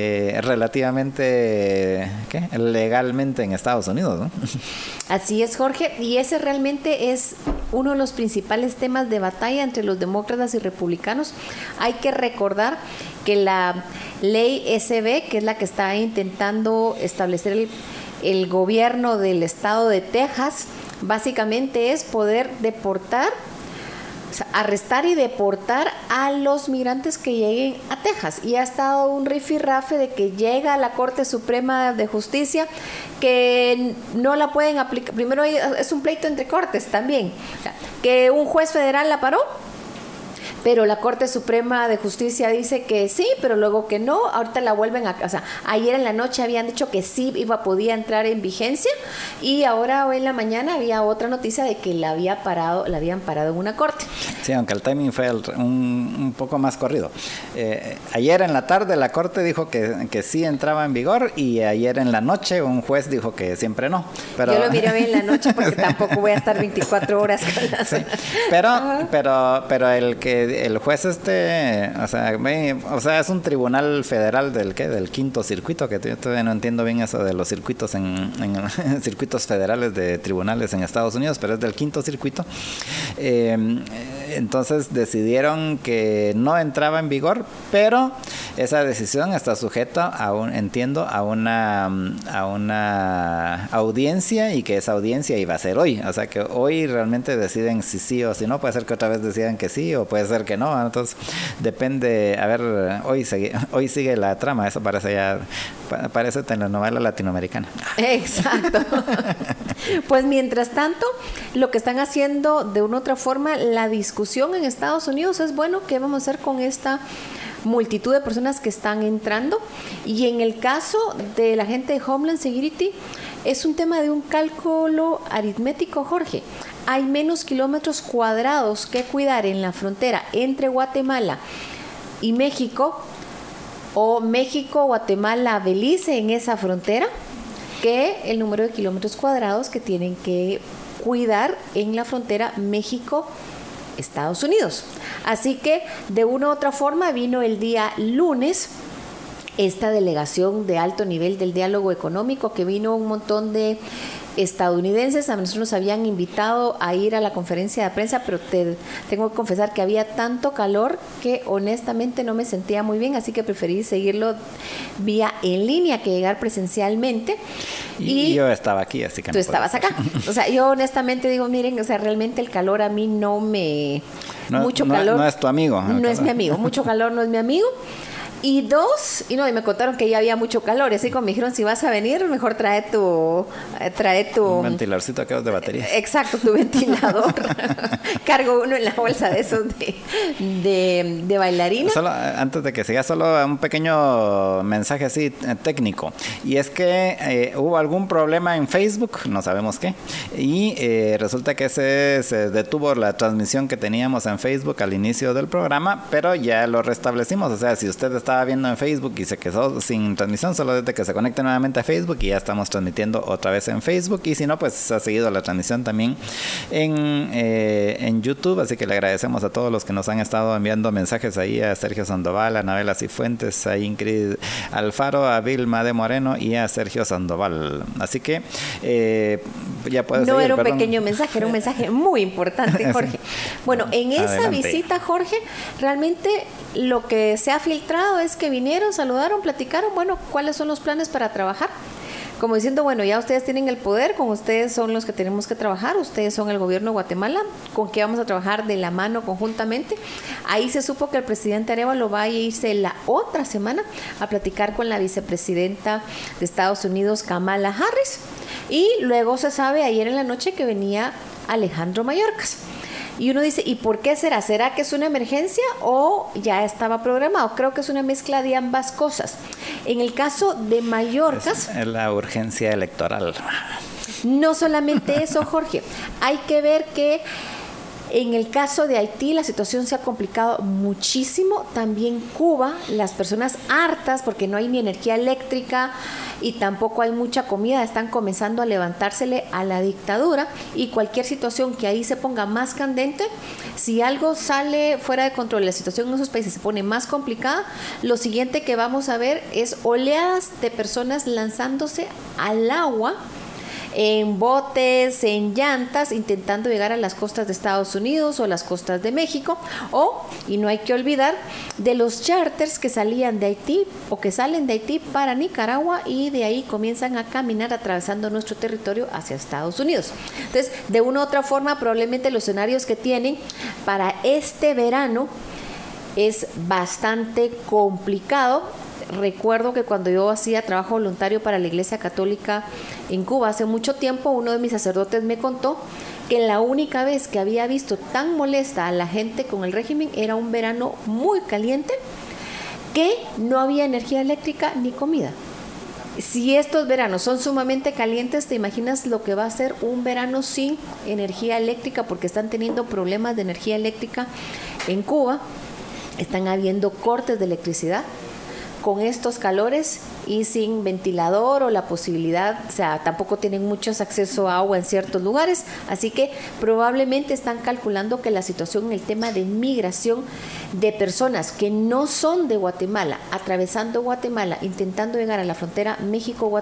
relativamente legalmente en Estados Unidos, ¿no? Así es, Jorge, y ese realmente es uno de los principales temas de batalla entre los demócratas y republicanos. Hay que recordar que la ley SB, que es la que está intentando establecer el gobierno del estado de Texas, básicamente es poder deportar, o sea, arrestar y deportar a los migrantes que lleguen a Texas. Y ha estado un rifirrafe de que llega a la Corte Suprema de Justicia que no la pueden aplicar. Primero es un pleito entre cortes también. O sea, que un juez federal la paró, pero la Corte Suprema de Justicia dice que sí, pero luego que no. Ahorita la vuelven o sea, ayer en la noche habían dicho que sí podía entrar en vigencia y ahora hoy en la mañana había otra noticia de que la habían parado en una corte. Sí, aunque el timing fue un poco más corrido. Ayer en la tarde la Corte dijo que sí entraba en vigor y ayer en la noche un juez dijo que siempre no. Pero... Yo lo miré hoy en la noche porque tampoco voy a estar 24 horas con las... Sí. Pero el juez o sea, es un tribunal federal del quinto circuito, que yo todavía no entiendo bien eso de los circuitos en circuitos federales de tribunales en Estados Unidos, pero es del quinto circuito. entonces decidieron que no entraba en vigor, pero esa decisión está sujeta a una audiencia, y que esa audiencia iba a ser hoy. O sea que hoy realmente deciden si sí o si no. Puede ser que otra vez decidan que sí o puede ser que no. Entonces depende. A ver, hoy sigue la trama. Eso parece telenovela latinoamericana. Exacto. Pues mientras tanto, lo que están haciendo de una u otra forma, la discusión en Estados Unidos es, bueno, ¿qué vamos a hacer con esta multitud de personas que están entrando? Y en el caso de la gente de Homeland Security, es un tema de un cálculo aritmético, Jorge. Hay menos kilómetros cuadrados que cuidar en la frontera entre Guatemala y México, o México, Guatemala, Belice, en esa frontera, que el número de kilómetros cuadrados que tienen que cuidar en la frontera México-Estados Unidos. Así que de una u otra forma vino el día lunes esta delegación de alto nivel del diálogo económico, que vino un montón de estadounidenses. A nosotros nos habían invitado a ir a la conferencia de prensa, pero tengo que confesar que había tanto calor que honestamente no me sentía muy bien, así que preferí seguirlo vía en línea que llegar presencialmente. Y yo estaba aquí, así que tú estabas acá. O sea, yo honestamente digo, miren, o sea, realmente el calor a mí no me... mucho calor. No es tu amigo. No es mi amigo. Mucho calor no es mi amigo. Y me contaron que ya había mucho calor, así como me dijeron, si vas a venir, mejor trae tu un ventiladorcito aquellos de batería. Exacto, tu ventilador. Cargo uno en la bolsa de esos de bailarina. Solo, antes de que siga, solo un pequeño mensaje así técnico. Y es que hubo algún problema en Facebook, no sabemos qué, y resulta que se detuvo la transmisión que teníamos en Facebook al inicio del programa, pero ya lo restablecimos. O sea, si usted estaba viendo en Facebook y se quedó sin transmisión, solo desde que se conecte nuevamente a Facebook, y ya estamos transmitiendo otra vez en Facebook, y si no, pues ha seguido la transmisión también en YouTube. Así que le agradecemos a todos los que nos han estado enviando mensajes ahí, a Sergio Sandoval, a Nabela Cifuentes, a Ingrid Alfaro, a Vilma de Moreno y a Sergio Sandoval. Así que ya puedes no seguir, era un perdón. pequeño mensaje, era un mensaje muy importante, Jorge. Bueno, en esa Adelante. visita, Jorge, realmente lo que se ha filtrado es que vinieron, saludaron, platicaron, bueno, cuáles son los planes para trabajar. Como diciendo, bueno, ya ustedes tienen el poder, con ustedes son los que tenemos que trabajar, ustedes son el gobierno de Guatemala, con qué vamos a trabajar de la mano conjuntamente. Ahí se supo que el presidente Arévalo va a irse la otra semana a platicar con la vicepresidenta de Estados Unidos, Kamala Harris, y luego se sabe ayer en la noche que venía Alejandro Mayorkas. Y uno dice, ¿y por qué será? ¿Será que es una emergencia o ya estaba programado? Creo que es una mezcla de ambas cosas. En el caso de Mayorkas... Es la urgencia electoral. No solamente eso, Jorge. Hay que ver que en el caso de Haití la situación se ha complicado muchísimo. También Cuba, las personas hartas porque no hay ni energía eléctrica y tampoco hay mucha comida, están comenzando a levantársele a la dictadura, y cualquier situación que ahí se ponga más candente, si algo sale fuera de control, la situación en esos países se pone más complicada, lo siguiente que vamos a ver es oleadas de personas lanzándose al agua en botes, en llantas, intentando llegar a las costas de Estados Unidos o las costas de México, y no hay que olvidar de los charters que salían de Haití o que salen de Haití para Nicaragua y de ahí comienzan a caminar atravesando nuestro territorio hacia Estados Unidos. Entonces, de una u otra forma, probablemente los escenarios que tienen para este verano es bastante complicado. Recuerdo que cuando yo hacía trabajo voluntario para la Iglesia Católica en Cuba hace mucho tiempo, uno de mis sacerdotes me contó que la única vez que había visto tan molesta a la gente con el régimen era un verano muy caliente, que no había energía eléctrica ni comida. Si estos veranos son sumamente calientes, ¿te imaginas lo que va a ser un verano sin energía eléctrica? Porque están teniendo problemas de energía eléctrica en Cuba, están habiendo cortes de electricidad con estos calores y sin ventilador o la posibilidad, o sea, tampoco tienen muchos acceso a agua en ciertos lugares, así que probablemente están calculando que la situación en el tema de migración de personas que no son de Guatemala, atravesando Guatemala, intentando llegar a la frontera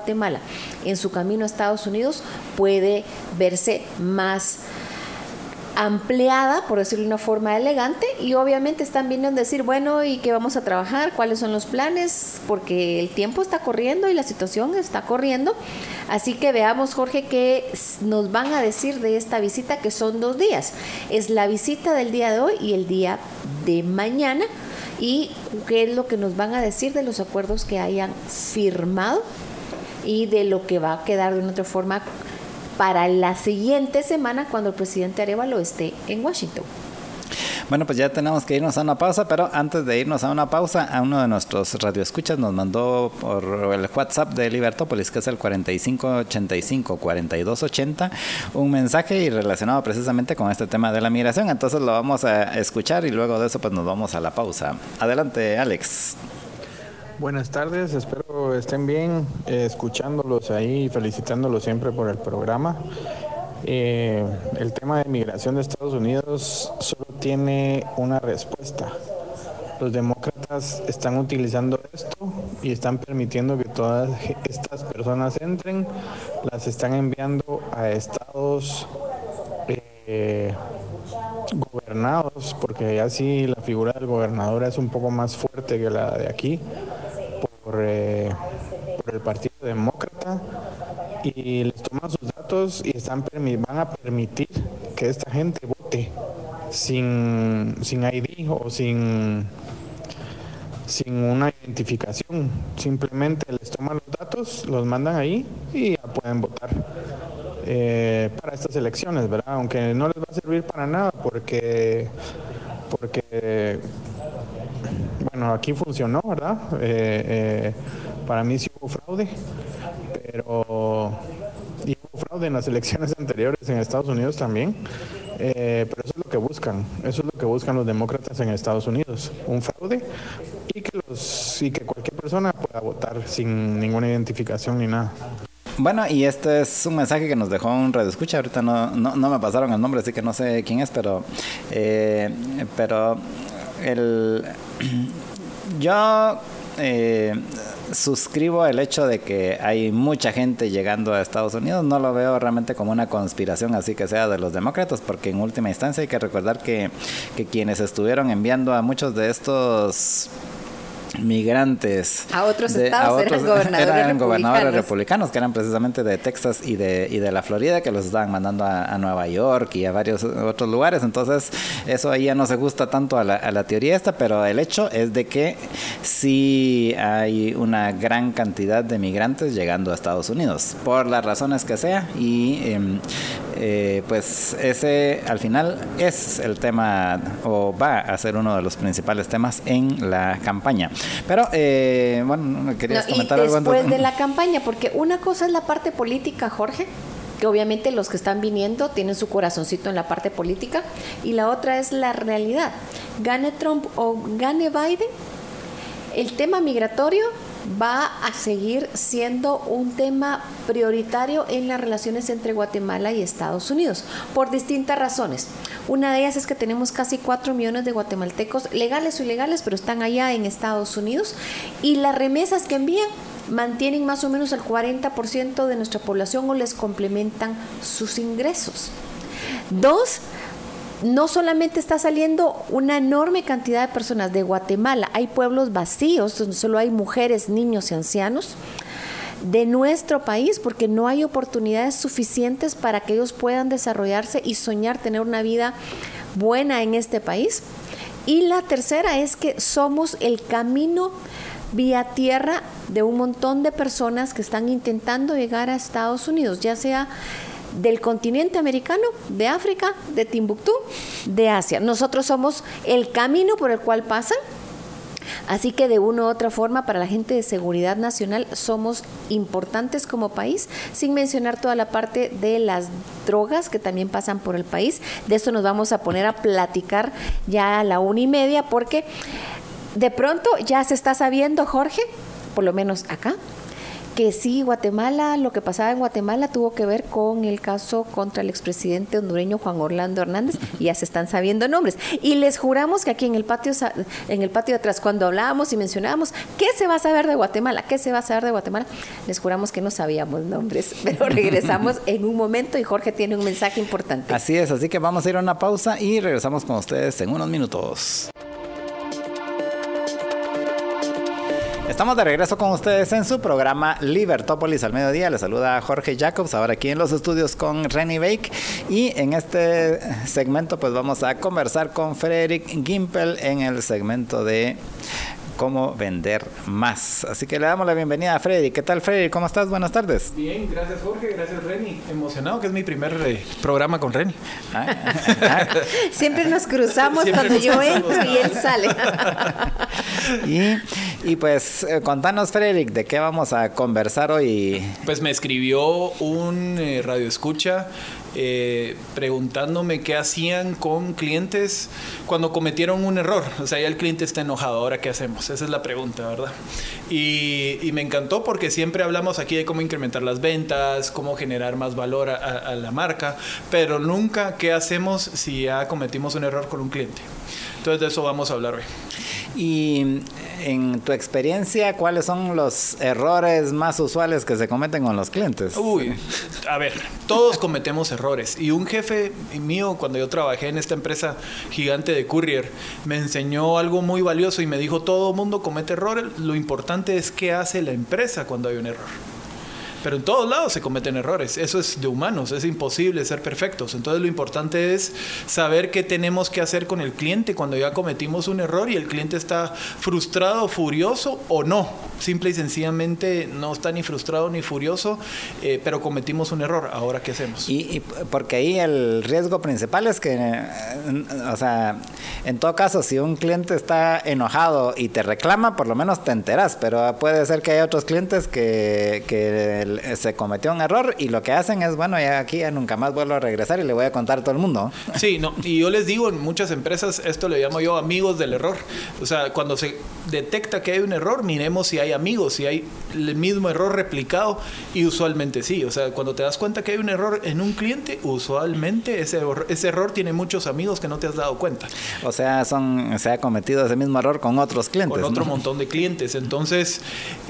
México-Guatemala en su camino a Estados Unidos, puede verse más ampliada, por decirlo de una forma elegante, y obviamente están viendo a decir, bueno, ¿y qué vamos a trabajar? ¿Cuáles son los planes? Porque el tiempo está corriendo y la situación está corriendo. Así que veamos, Jorge, qué nos van a decir de esta visita, que son 2 días. Es la visita del día de hoy y el día de mañana, y qué es lo que nos van a decir de los acuerdos que hayan firmado y de lo que va a quedar de una otra forma para la siguiente semana cuando el presidente Arévalo esté en Washington. Bueno, pues ya tenemos que irnos a una pausa, pero antes de irnos a una pausa, a uno de nuestros radioescuchas nos mandó por el WhatsApp de Libertópolis, que es el 4585-4280, un mensaje y relacionado precisamente con este tema de la migración. Entonces lo vamos a escuchar y luego de eso pues nos vamos a la pausa. Adelante, Alex. Buenas tardes, espero estén bien, escuchándolos ahí y felicitándolos siempre por el programa. El tema de migración de Estados Unidos solo tiene una respuesta. Los demócratas están utilizando esto y están permitiendo que todas estas personas entren, las están enviando a estados gobernados, porque así la figura del gobernador es un poco más fuerte que la de aquí, por el Partido Demócrata, y les toman sus datos y van a permitir que esta gente vote sin ID o sin una identificación. Simplemente les toman los datos, los mandan ahí y ya pueden votar para estas elecciones, ¿verdad? Aunque no les va a servir para nada porque bueno, aquí funcionó, ¿verdad? Para mí sí hubo fraude, pero hubo fraude en las elecciones anteriores en Estados Unidos también, pero eso es lo que buscan los demócratas en Estados Unidos, un fraude, y que cualquier persona pueda votar sin ninguna identificación ni nada. Bueno, y este es un mensaje que nos dejó un radioescucha. Ahorita no me pasaron el nombre, así que no sé quién es, pero yo suscribo el hecho de que hay mucha gente llegando a Estados Unidos. No lo veo realmente como una conspiración así que sea de los demócratas, porque en última instancia hay que recordar que quienes estuvieron enviando a muchos de estos migrantes a otros estados eran gobernadores republicanos, que eran precisamente de Texas y de la Florida, que los estaban mandando a Nueva York y a varios otros lugares. Entonces eso ahí ya no se gusta tanto a la teoría esta, pero el hecho es de que sí hay una gran cantidad de migrantes llegando a Estados Unidos, por las razones que sea, y pues ese al final es el tema, o va a ser uno de los principales temas en la campaña. Pero bueno, querías comentar algo después de la campaña, porque una cosa es la parte política, Jorge, que obviamente los que están viniendo tienen su corazoncito en la parte política, y la otra es la realidad. Gane Trump o gane Biden, el tema migratorio va a seguir siendo un tema prioritario en las relaciones entre Guatemala y Estados Unidos, por distintas razones. Una de ellas es que tenemos casi 4 millones de guatemaltecos, legales o ilegales, pero están allá en Estados Unidos, y las remesas que envían mantienen más o menos el 40% de nuestra población o les complementan sus ingresos. 2, no solamente está saliendo una enorme cantidad de personas de Guatemala, hay pueblos vacíos donde solo hay mujeres, niños y ancianos de nuestro país, porque no hay oportunidades suficientes para que ellos puedan desarrollarse y soñar tener una vida buena en este país. Y la tercera es que somos el camino vía tierra de un montón de personas que están intentando llegar a Estados Unidos, ya sea del continente americano, de África, de Timbuktu, de Asia. Nosotros somos el camino por el cual pasan. Así que de una u otra forma, para la gente de seguridad nacional somos importantes como país, sin mencionar toda la parte de las drogas que también pasan por el país. De eso nos vamos a poner a platicar ya a la 1:30, porque de pronto ya se está sabiendo, Jorge, por lo menos acá, que sí, Guatemala, lo que pasaba en Guatemala tuvo que ver con el caso contra el expresidente hondureño Juan Orlando Hernández, y ya se están sabiendo nombres. Y les juramos que aquí en el patio de atrás, cuando hablábamos y mencionábamos qué se va a saber de Guatemala, les juramos que no sabíamos nombres, pero regresamos en un momento y Jorge tiene un mensaje importante. Así es, así que vamos a ir a una pausa y regresamos con ustedes en unos minutos. Estamos de regreso con ustedes en su programa Libertópolis al mediodía. Les saluda Jorge Jacobs, ahora aquí en los estudios con Renny Bake. Y en este segmento pues vamos a conversar con Frederick Gimpel en el segmento de cómo vender más. Así que le damos la bienvenida a Frederick. ¿Qué tal, Frederick? ¿Cómo estás? Buenas tardes. Bien, gracias Jorge, gracias Renny. Emocionado que es mi primer programa con Renny. Siempre nos cruzamos cuando yo entro y él sale. Y pues contanos, Frederick, ¿de qué vamos a conversar hoy? Pues me escribió un radioescucha preguntándome qué hacían con clientes cuando cometieron un error. O sea, ya el cliente está enojado, ¿ahora qué hacemos? Esa es la pregunta, ¿verdad? Y me encantó porque siempre hablamos aquí de cómo incrementar las ventas, cómo generar más valor a la marca, pero nunca qué hacemos si ya cometimos un error con un cliente. Entonces de eso vamos a hablar hoy. Y en tu experiencia, ¿cuáles son los errores más usuales que se cometen con los clientes? Uy, a ver, todos cometemos errores. Y un jefe mío, cuando yo trabajé en esta empresa gigante de courier, me enseñó algo muy valioso y me dijo, todo mundo comete errores, lo importante es qué hace la empresa cuando hay un error. Pero en todos lados se cometen errores. Eso es de humanos, es imposible ser perfectos. Entonces lo importante es saber qué tenemos que hacer con el cliente cuando ya cometimos un error y el cliente está frustrado, furioso o no. Simple y sencillamente no está ni frustrado ni furioso, pero cometimos un error. Ahora, ¿qué hacemos? Y porque ahí el riesgo principal es que, o sea, en todo caso, si un cliente está enojado y te reclama, por lo menos te enteras. Pero puede ser que haya otros clientes que se cometió un error y lo que hacen es, bueno, ya aquí ya nunca más vuelvo a regresar y le voy a contar a todo el mundo. Sí, no, y yo les digo, en muchas empresas esto le llamo yo amigos del error. O sea, cuando se detecta que hay un error, miremos si hay amigos, si hay el mismo error replicado, y usualmente sí. O sea, cuando te das cuenta que hay un error en un cliente, usualmente ese error tiene muchos amigos que no te has dado cuenta. O sea, se ha cometido ese mismo error con otros clientes. Con otro montón de clientes. Entonces,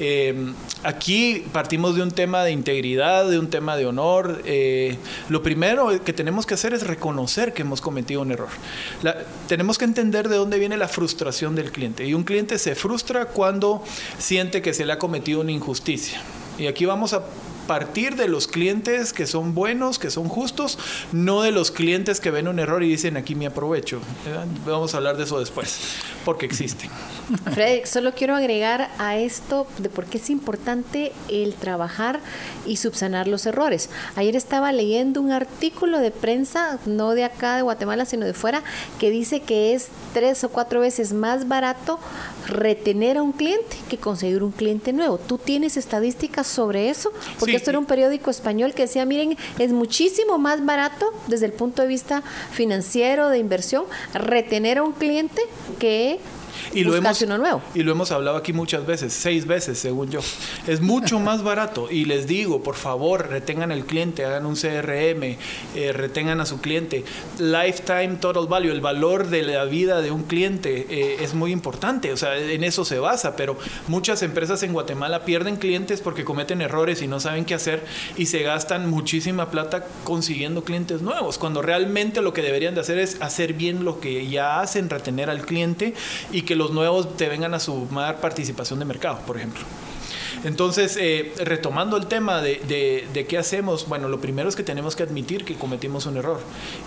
aquí partimos de un tema de integridad, de un tema de honor. Lo primero que tenemos que hacer es reconocer que hemos cometido un error. Tenemos que entender de dónde viene la frustración del cliente. Y un cliente se frustra cuando siente que se le ha cometido una injusticia. Y aquí vamos a partir de los clientes que son buenos, que son justos, no de los clientes que ven un error y dicen aquí me aprovecho. Vamos a hablar de eso después, porque existen. Frederick, solo quiero agregar a esto de por qué es importante el trabajar y subsanar los errores. Ayer estaba leyendo un artículo de prensa, no de acá de Guatemala, sino de fuera, que dice que es 3 o 4 veces más barato retener a un cliente que conseguir un cliente nuevo. ¿Tú tienes estadísticas sobre eso? Porque esto era un periódico español que decía, miren, es muchísimo más barato desde el punto de vista financiero, de inversión, retener a un cliente que y lo hemos hablado aquí muchas veces, 6 veces según yo. Es mucho más barato y les digo, por favor, retengan al cliente, hagan un CRM, retengan a su cliente. Lifetime Total Value, el valor de la vida de un cliente es muy importante, o sea, en eso se basa, pero muchas empresas en Guatemala pierden clientes porque cometen errores y no saben qué hacer y se gastan muchísima plata consiguiendo clientes nuevos, cuando realmente lo que deberían de hacer es hacer bien lo que ya hacen, retener al cliente y que los nuevos te vengan a sumar participación de mercado, por ejemplo. Entonces, retomando el tema de qué hacemos, bueno, lo primero es que tenemos que admitir que cometimos un error.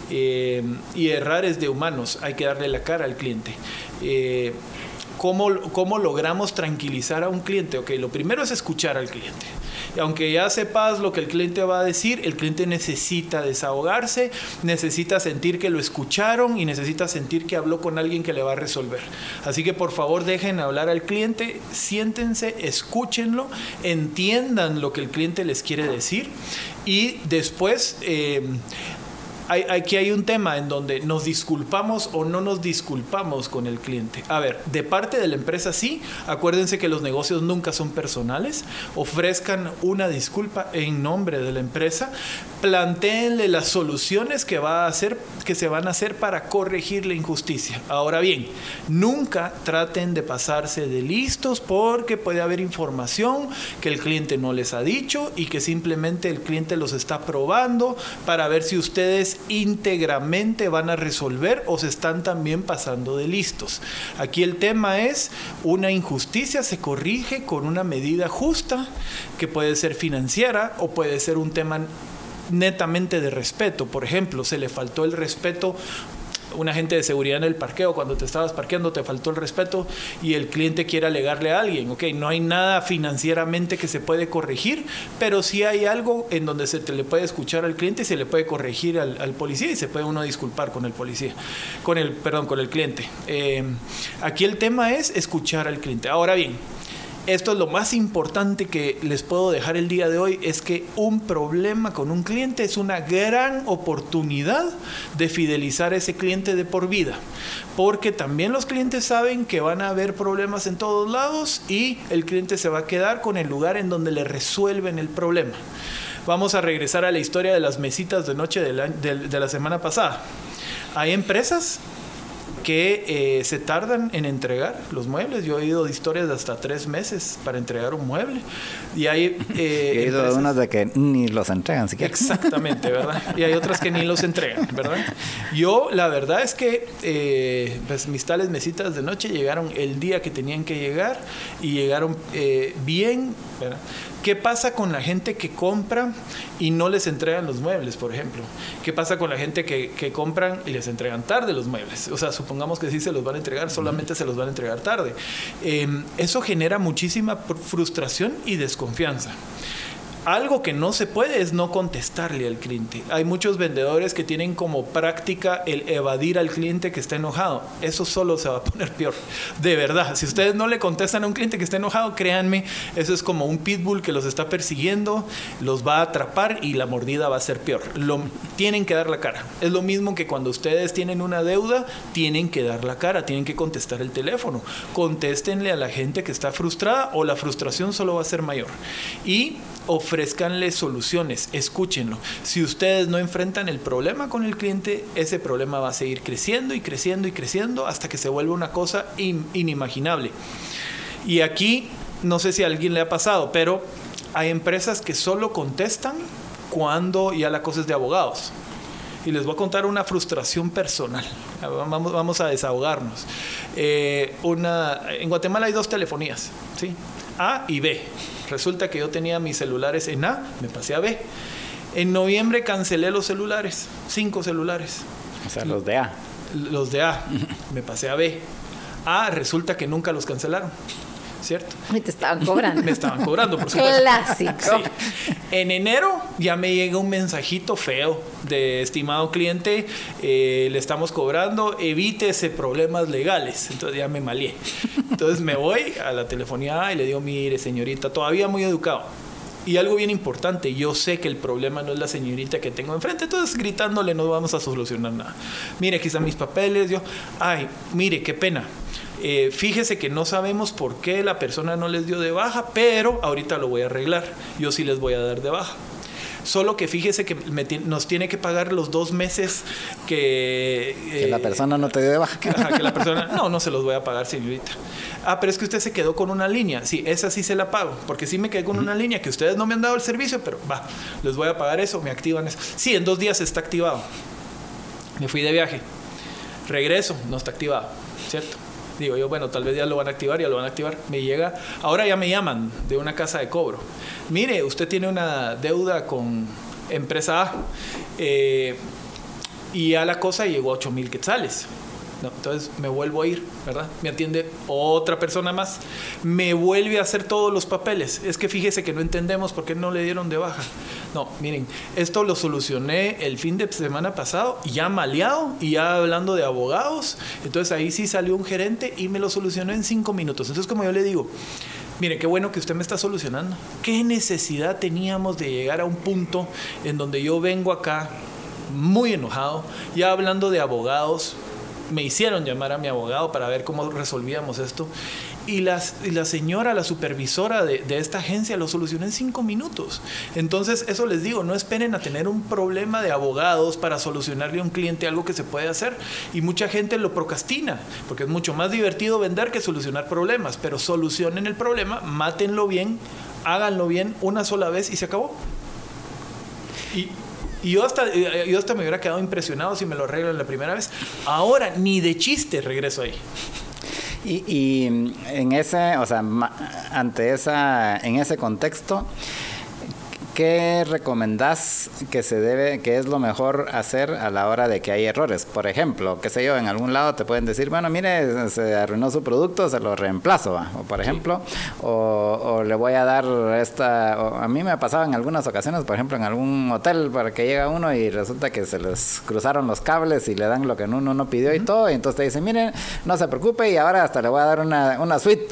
Y errar es de humanos, hay que darle la cara al cliente. ¿Cómo logramos tranquilizar a un cliente? Ok, lo primero es escuchar al cliente. Y aunque ya sepas lo que el cliente va a decir, el cliente necesita desahogarse, necesita sentir que lo escucharon y necesita sentir que habló con alguien que le va a resolver. Así que por favor dejen hablar al cliente, siéntense, escúchenlo, entiendan lo que el cliente les quiere decir y después Aquí hay un tema en donde nos disculpamos o no nos disculpamos con el cliente. A ver, de parte de la empresa sí, acuérdense que los negocios nunca son personales, ofrezcan una disculpa en nombre de la empresa, plantéenle las soluciones que se van a hacer para corregir la injusticia. Ahora bien, nunca traten de pasarse de listos porque puede haber información que el cliente no les ha dicho y que simplemente el cliente los está probando para ver si ustedes íntegramente van a resolver o se están también pasando de listos. Aquí el tema es, una injusticia se corrige con una medida justa que puede ser financiera o puede ser un tema netamente de respeto. Por ejemplo, se le faltó el respeto un agente de seguridad en el parqueo, cuando te estabas parqueando te faltó el respeto y el cliente quiere alegarle a alguien, ok, no hay nada financieramente que se puede corregir, pero sí hay algo en donde se te le puede escuchar al cliente y se le puede corregir al policía y se puede uno disculpar con el policía, con el cliente. Aquí el tema es escuchar al cliente. Ahora bien, esto es lo más importante que les puedo dejar el día de hoy, es que un problema con un cliente es una gran oportunidad de fidelizar a ese cliente de por vida, porque también los clientes saben que van a haber problemas en todos lados y el cliente se va a quedar con el lugar en donde le resuelven el problema. Vamos a regresar a la historia de las mesitas de noche de la semana pasada. Hay empresas que se tardan en entregar los muebles. Yo he oído historias de hasta 3 meses para entregar un mueble. Y hay he oído unas de que ni los entregan siquiera. Exactamente, ¿verdad? Y hay otras que ni los entregan, ¿verdad? Yo, la verdad es que pues mis tales mesitas de noche llegaron el día que tenían que llegar y llegaron bien, ¿verdad? ¿Qué pasa con la gente que compra y no les entregan los muebles, por ejemplo? ¿Qué pasa con la gente que compran y les entregan tarde los muebles? O sea, supongamos que sí se los van a entregar, solamente se los van a entregar tarde. Eso genera muchísima frustración y desconfianza. Algo que no se puede es no contestarle al cliente. Hay muchos vendedores que tienen como práctica el evadir al cliente que está enojado. Eso solo se va a poner peor. De verdad, si ustedes no le contestan a un cliente que está enojado, créanme, eso es como un pitbull que los está persiguiendo, los va a atrapar y la mordida va a ser peor. Tienen que dar la cara. Es lo mismo que cuando ustedes tienen una deuda, tienen que dar la cara, tienen que contestar el teléfono. Contéstenle a la gente que está frustrada o la frustración solo va a ser mayor. Y ofrézcanle soluciones, escúchenlo. Si ustedes no enfrentan el problema con el cliente, ese problema va a seguir creciendo y creciendo y creciendo hasta que se vuelva una cosa inimaginable. Y aquí, no sé si a alguien le ha pasado, pero hay empresas que solo contestan cuando ya la cosa es de abogados. Y les voy a contar una frustración personal. Vamos a desahogarnos. En Guatemala hay 2 telefonías, ¿sí? A y B. Resulta que yo tenía mis celulares en A, me pasé a B. En noviembre cancelé los celulares, 5 celulares. O sea, los de A. Los de A, me pasé a B. A, resulta que nunca los cancelaron, ¿cierto? Y te estaban cobrando. Me estaban cobrando, por supuesto. Clásico. Sí. En enero ya me llega un mensajito feo de estimado cliente, le estamos cobrando, evítese problemas legales. Entonces ya me malié. Entonces me voy a la telefonía y le digo, mire señorita, todavía muy educado. Y algo bien importante, yo sé que el problema no es la señorita que tengo enfrente, entonces gritándole no vamos a solucionar nada. Mire, aquí están mis papeles. Ay, mire, qué pena. Fíjese que no sabemos por qué la persona no les dio de baja, pero ahorita lo voy a arreglar. Yo sí les voy a dar de baja. Solo que fíjese que nos tiene que pagar los 2 meses que la persona no te dio de baja. Que la persona, no se los voy a pagar, señorita. Pero es que usted se quedó con una línea. Sí, esa sí se la pago, porque sí me quedé con una línea que ustedes no me han dado el servicio, pero les voy a pagar eso, me activan eso. Sí, en 2 días está activado. Me fui de viaje. Regreso, no está activado, ¿cierto? Digo yo, bueno, tal vez ya lo van a activar, me llega, ahora ya me llaman de una casa de cobro. Mire, usted tiene una deuda con empresa A y ya la cosa llegó a 8,000 quetzales. No, entonces me vuelvo a ir, ¿verdad? Me atiende otra persona más, me vuelve a hacer todos los papeles. Es que fíjese que no entendemos por qué no le dieron de baja. No, miren, esto lo solucioné el fin de semana pasado, ya maleado y ya hablando de abogados. Entonces ahí sí salió un gerente y me lo solucionó en 5 minutos. Entonces, como yo le digo, mire, qué bueno que usted me está solucionando. ¿Qué necesidad teníamos de llegar a un punto en donde yo vengo acá, muy enojado. Ya hablando de abogados, me hicieron llamar a mi abogado para ver cómo resolvíamos esto. Y la señora, la supervisora de esta agencia lo solucionó en 5 minutos. Entonces, eso les digo, no esperen a tener un problema de abogados para solucionarle a un cliente algo que se puede hacer. Y mucha gente lo procrastina, porque es mucho más divertido vender que solucionar problemas. Pero solucionen el problema, mátenlo bien, háganlo bien una sola vez y se acabó. Y yo hasta me hubiera quedado impresionado si me lo arreglan la primera vez. Ahora, ni de chiste regreso ahí. Y en ese, o sea, en ese contexto, ¿qué recomendás que es lo mejor hacer a la hora de que hay errores? Por ejemplo, qué sé yo, en algún lado te pueden decir, bueno, mire, se arruinó su producto, se lo reemplazo, ¿va? O por ejemplo, o le voy a dar a mí me ha pasado en algunas ocasiones, por ejemplo, en algún hotel, para que llega uno y resulta que se les cruzaron los cables y le dan lo que uno no pidió y todo, y entonces te dicen, miren, no se preocupe, y ahora hasta le voy a dar una suite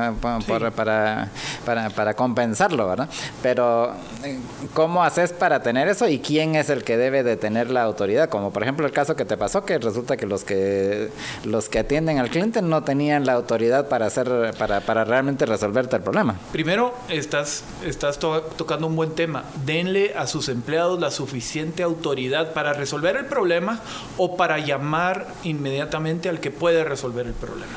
para compensarlo, ¿verdad? Pero ¿cómo haces para tener eso y quién es el que debe de tener la autoridad? Como por ejemplo el caso que te pasó, que resulta que los que atienden al cliente no tenían la autoridad para realmente resolverte el problema. Primero, estás tocando un buen tema. Denle a sus empleados la suficiente autoridad para resolver el problema o para llamar inmediatamente al que puede resolver el problema.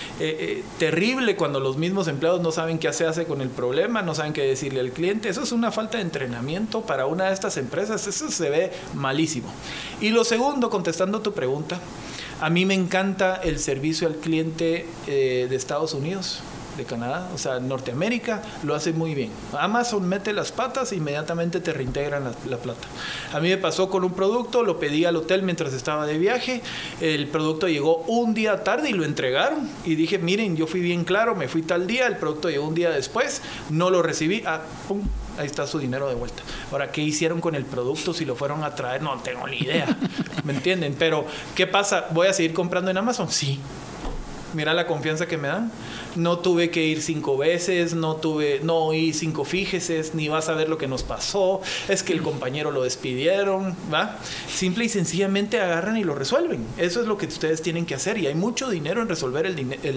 Terrible cuando los mismos empleados no saben qué se hace con el problema, no saben qué decirle al cliente. Eso es una falta de entrenamiento para una de estas empresas. Eso se ve malísimo. Y lo segundo, contestando tu pregunta, a mí me encanta el servicio al cliente de Estados Unidos, de Canadá, o sea, Norteamérica lo hace muy bien. Amazon mete las patas e inmediatamente te reintegran la plata. A mí me pasó con un producto, lo pedí al hotel mientras estaba de viaje, el producto llegó un día tarde y lo entregaron y dije, miren, yo fui bien claro, me fui tal día, el producto llegó un día después, no lo recibí, pum, ahí está su dinero de vuelta. Ahora, ¿qué hicieron con el producto? Si lo fueron a traer, no tengo ni idea. ¿Me entienden? Pero, ¿qué pasa? ¿Voy a seguir comprando en Amazon? Sí. Mira la confianza que me dan. No tuve que ir 5 veces, no oí 5 fíjeses, ni vas a ver lo que nos pasó, es que el compañero lo despidieron, ¿va? Simple y sencillamente agarran y lo resuelven. Eso es lo que ustedes tienen que hacer y hay mucho dinero en resolver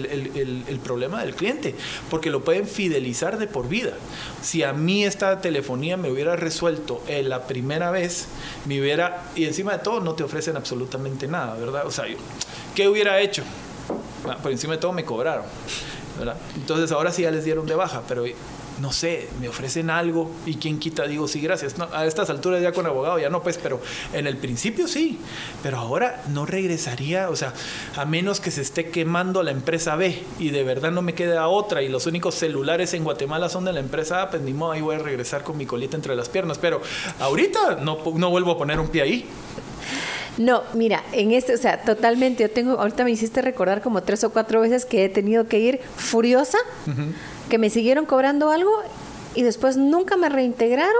el problema del cliente, porque lo pueden fidelizar de por vida. Si a mí esta telefonía me hubiera resuelto la primera vez, y encima de todo no te ofrecen absolutamente nada, ¿verdad? O sea, ¿qué hubiera hecho? Por encima de todo me cobraron, ¿verdad? Entonces ahora sí ya les dieron de baja, pero no sé, me ofrecen algo y quién quita, digo sí, gracias. No, a estas alturas ya con abogado ya no, pues, pero en el principio sí, pero ahora no regresaría, o sea, a menos que se esté quemando la empresa B y de verdad no me queda otra y los únicos celulares en Guatemala son de la empresa A, pues ni modo, ahí voy a regresar con mi colita entre las piernas, pero ahorita no vuelvo a poner un pie ahí. No, mira, o sea, totalmente, ahorita me hiciste recordar como 3 o 4 veces que he tenido que ir furiosa, que me siguieron cobrando algo y después nunca me reintegraron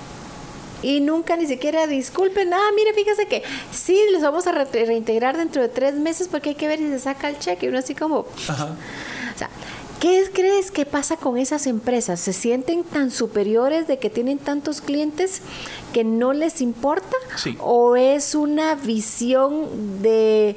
y nunca ni siquiera disculpen, mire, fíjese que sí, les vamos a reintegrar dentro de 3 meses porque hay que ver si se saca el cheque y uno así como... Ajá. O sea, ¿qué crees que pasa con esas empresas? ¿Se sienten tan superiores de que tienen tantos clientes que no les importa? Sí. ¿O es una visión de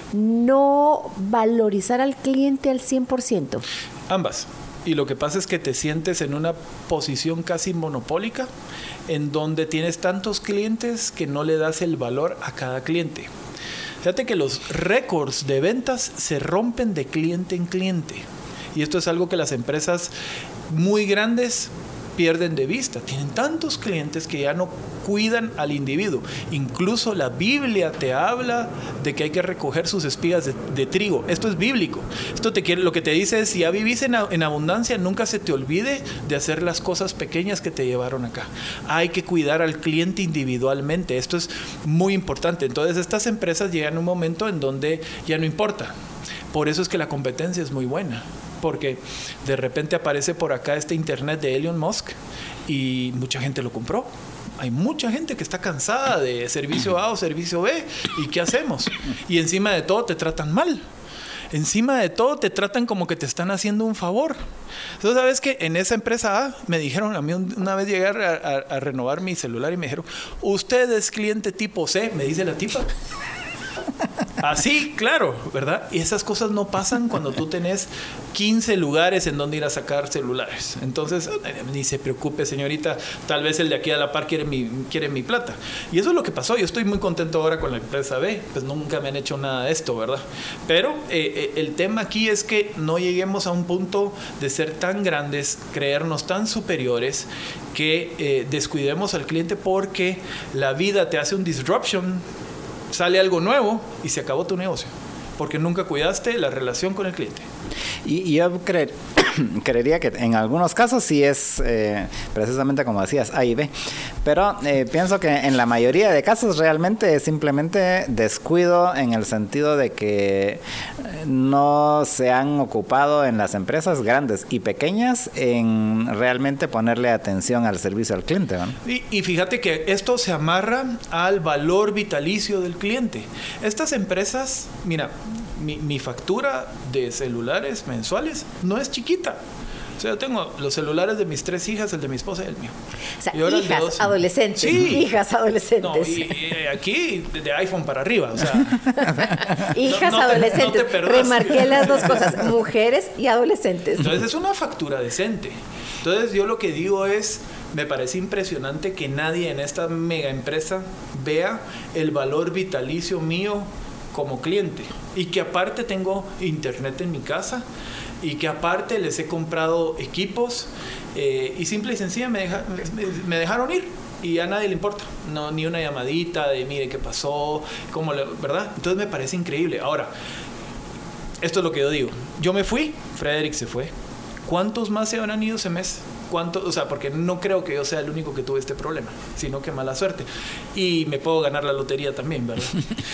no valorizar al cliente al 100%? Ambas. Y lo que pasa es que te sientes en una posición casi monopólica en donde tienes tantos clientes que no le das el valor a cada cliente. Fíjate que los récords de ventas se rompen de cliente en cliente. Y esto es algo que las empresas muy grandes pierden de vista. Tienen tantos clientes que ya no cuidan al individuo. Incluso la Biblia te habla de que hay que recoger sus espigas de trigo. Esto es bíblico. Lo que te dice es, si ya vivís en abundancia, nunca se te olvide de hacer las cosas pequeñas que te llevaron acá. Hay que cuidar al cliente individualmente. Esto es muy importante. Entonces, estas empresas llegan a un momento en donde ya no importa. Por eso es que la competencia es muy buena. Porque de repente aparece por acá este internet de Elon Musk y mucha gente lo compró. Hay mucha gente que está cansada de servicio A o servicio B. ¿Y qué hacemos? Y encima de todo te tratan mal. encima de todo te tratan como que te están haciendo un favor. Entonces, ¿sabes qué? En esa empresa A me dijeron, a mí una vez llegué a renovar mi celular y me dijeron, usted es cliente tipo C, me dice la tipa. Así, claro, ¿verdad? Y esas cosas no pasan cuando tú tenés 15 lugares en donde ir a sacar celulares. Entonces, ni se preocupe, señorita, tal vez el de aquí a la par quiere mi plata. Y eso es lo que pasó. Yo estoy muy contento ahora con la empresa B, pues nunca me han hecho nada de esto, ¿verdad? Pero el tema aquí es que no lleguemos a un punto de ser tan grandes, creernos tan superiores, que descuidemos al cliente porque la vida te hace un disruption. Sale algo nuevo y se acabó tu negocio, porque nunca cuidaste la relación con el cliente. Y yo creería que en algunos casos sí es precisamente como decías, A y B. Pero pienso que en la mayoría de casos realmente es simplemente descuido, en el sentido de que no se han ocupado en las empresas grandes y pequeñas en realmente ponerle atención al servicio al cliente, ¿no? Y fíjate que esto se amarra al valor vitalicio del cliente. Estas empresas, mira, mi factura de celulares mensuales no es chiquita. O sea, yo tengo los celulares de mis 3 hijas, el de mi esposa y el mío. O sea, hijas adolescentes. Sí. Hijas adolescentes. No, y aquí de iPhone para arriba, o sea. Hijas adolescentes. Remarqué las dos cosas, mujeres y adolescentes. Entonces es una factura decente. Entonces yo lo que digo es, me parece impresionante que nadie en esta mega empresa vea el valor vitalicio mío como cliente, y que aparte tengo internet en mi casa, y que aparte les he comprado equipos, y simple y sencilla me dejaron ir, y a nadie le importa, no, ni una llamadita de mire qué pasó, ¿verdad? Entonces me parece increíble. Ahora, esto es lo que yo digo, yo me fui, Frederick se fue, ¿cuántos más se habrán ido ese mes? O sea, porque no creo que yo sea el único que tuve este problema, sino que mala suerte. Y me puedo ganar la lotería también, ¿verdad?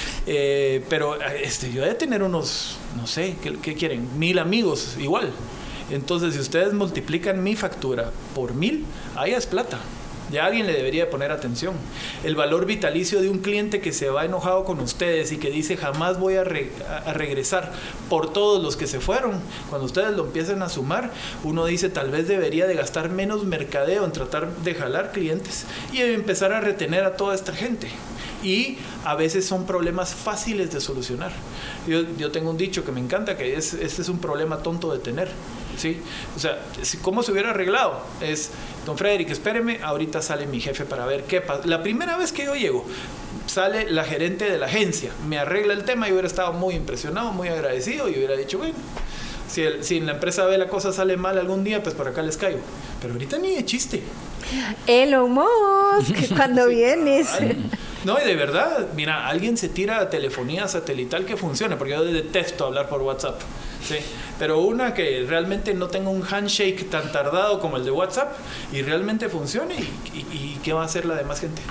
Pero yo he de tener unos, no sé, ¿qué quieren? 1000 amigos, igual. Entonces, si ustedes multiplican mi factura por 1000, ahí es plata. Ya alguien le debería poner atención. El valor vitalicio de un cliente que se va enojado con ustedes y que dice jamás voy a regresar por todos los que se fueron. Cuando ustedes lo empiezan a sumar, uno dice tal vez debería de gastar menos mercadeo en tratar de jalar clientes y empezar a retener a toda esta gente. Y a veces son problemas fáciles de solucionar. Yo tengo un dicho que me encanta, que este es un problema tonto de tener, ¿sí? O sea, ¿cómo se hubiera arreglado? Es, don Frederick, espéreme, ahorita sale mi jefe para ver qué pasa. La primera vez que yo llego, sale la gerente de la agencia, me arregla el tema, y hubiera estado muy impresionado, muy agradecido, y hubiera dicho, bueno, si en la empresa ve la cosa sale mal algún día, pues por acá les caigo. Pero ahorita ni de chiste. Elon Musk, cuando vienes. No, y de verdad, mira, alguien se tira a telefonía satelital que funcione, porque yo detesto hablar por WhatsApp, ¿sí? Pero una que realmente no tenga un handshake tan tardado como el de WhatsApp y realmente funcione, y ¿qué va a hacer la demás gente?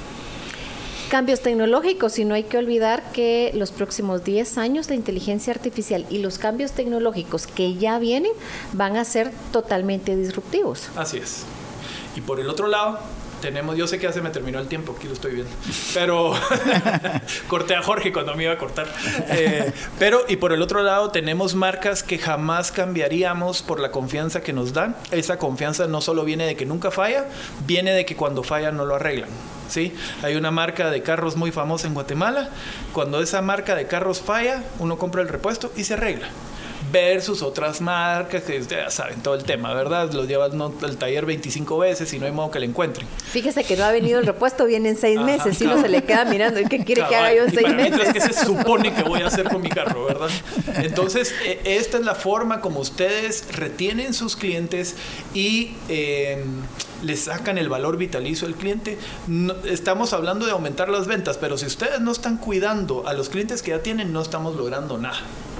Cambios tecnológicos, y no hay que olvidar que los próximos 10 años la inteligencia artificial y los cambios tecnológicos que ya vienen van a ser totalmente disruptivos. Así es. Y por el otro lado tenemos, yo sé que ya se me terminó el tiempo, aquí lo estoy viendo, pero corté a Jorge cuando me iba a cortar. Pero, y por el otro lado tenemos marcas que jamás cambiaríamos por la confianza que nos dan. Esa confianza no solo viene de que nunca falla, viene de que cuando falla no lo arreglan, ¿sí? Hay una marca de carros muy famosa en Guatemala. Cuando esa marca de carros falla, uno compra el repuesto y se arregla. Versus otras marcas que ustedes ya saben todo el tema, ¿verdad? Los llevan al taller 25 veces y no hay modo que le encuentren. Fíjese que no ha venido el repuesto, viene en 6 meses, y uno se le queda mirando, ¿y qué quiere que haga yo en 6 meses? Mientras que se supone que voy a hacer con mi carro, ¿verdad? Entonces, esta es la forma como ustedes retienen sus clientes y les sacan el valor vitalicio al cliente. No, estamos hablando de aumentar las ventas, pero si ustedes no están cuidando a los clientes que ya tienen, no estamos logrando nada.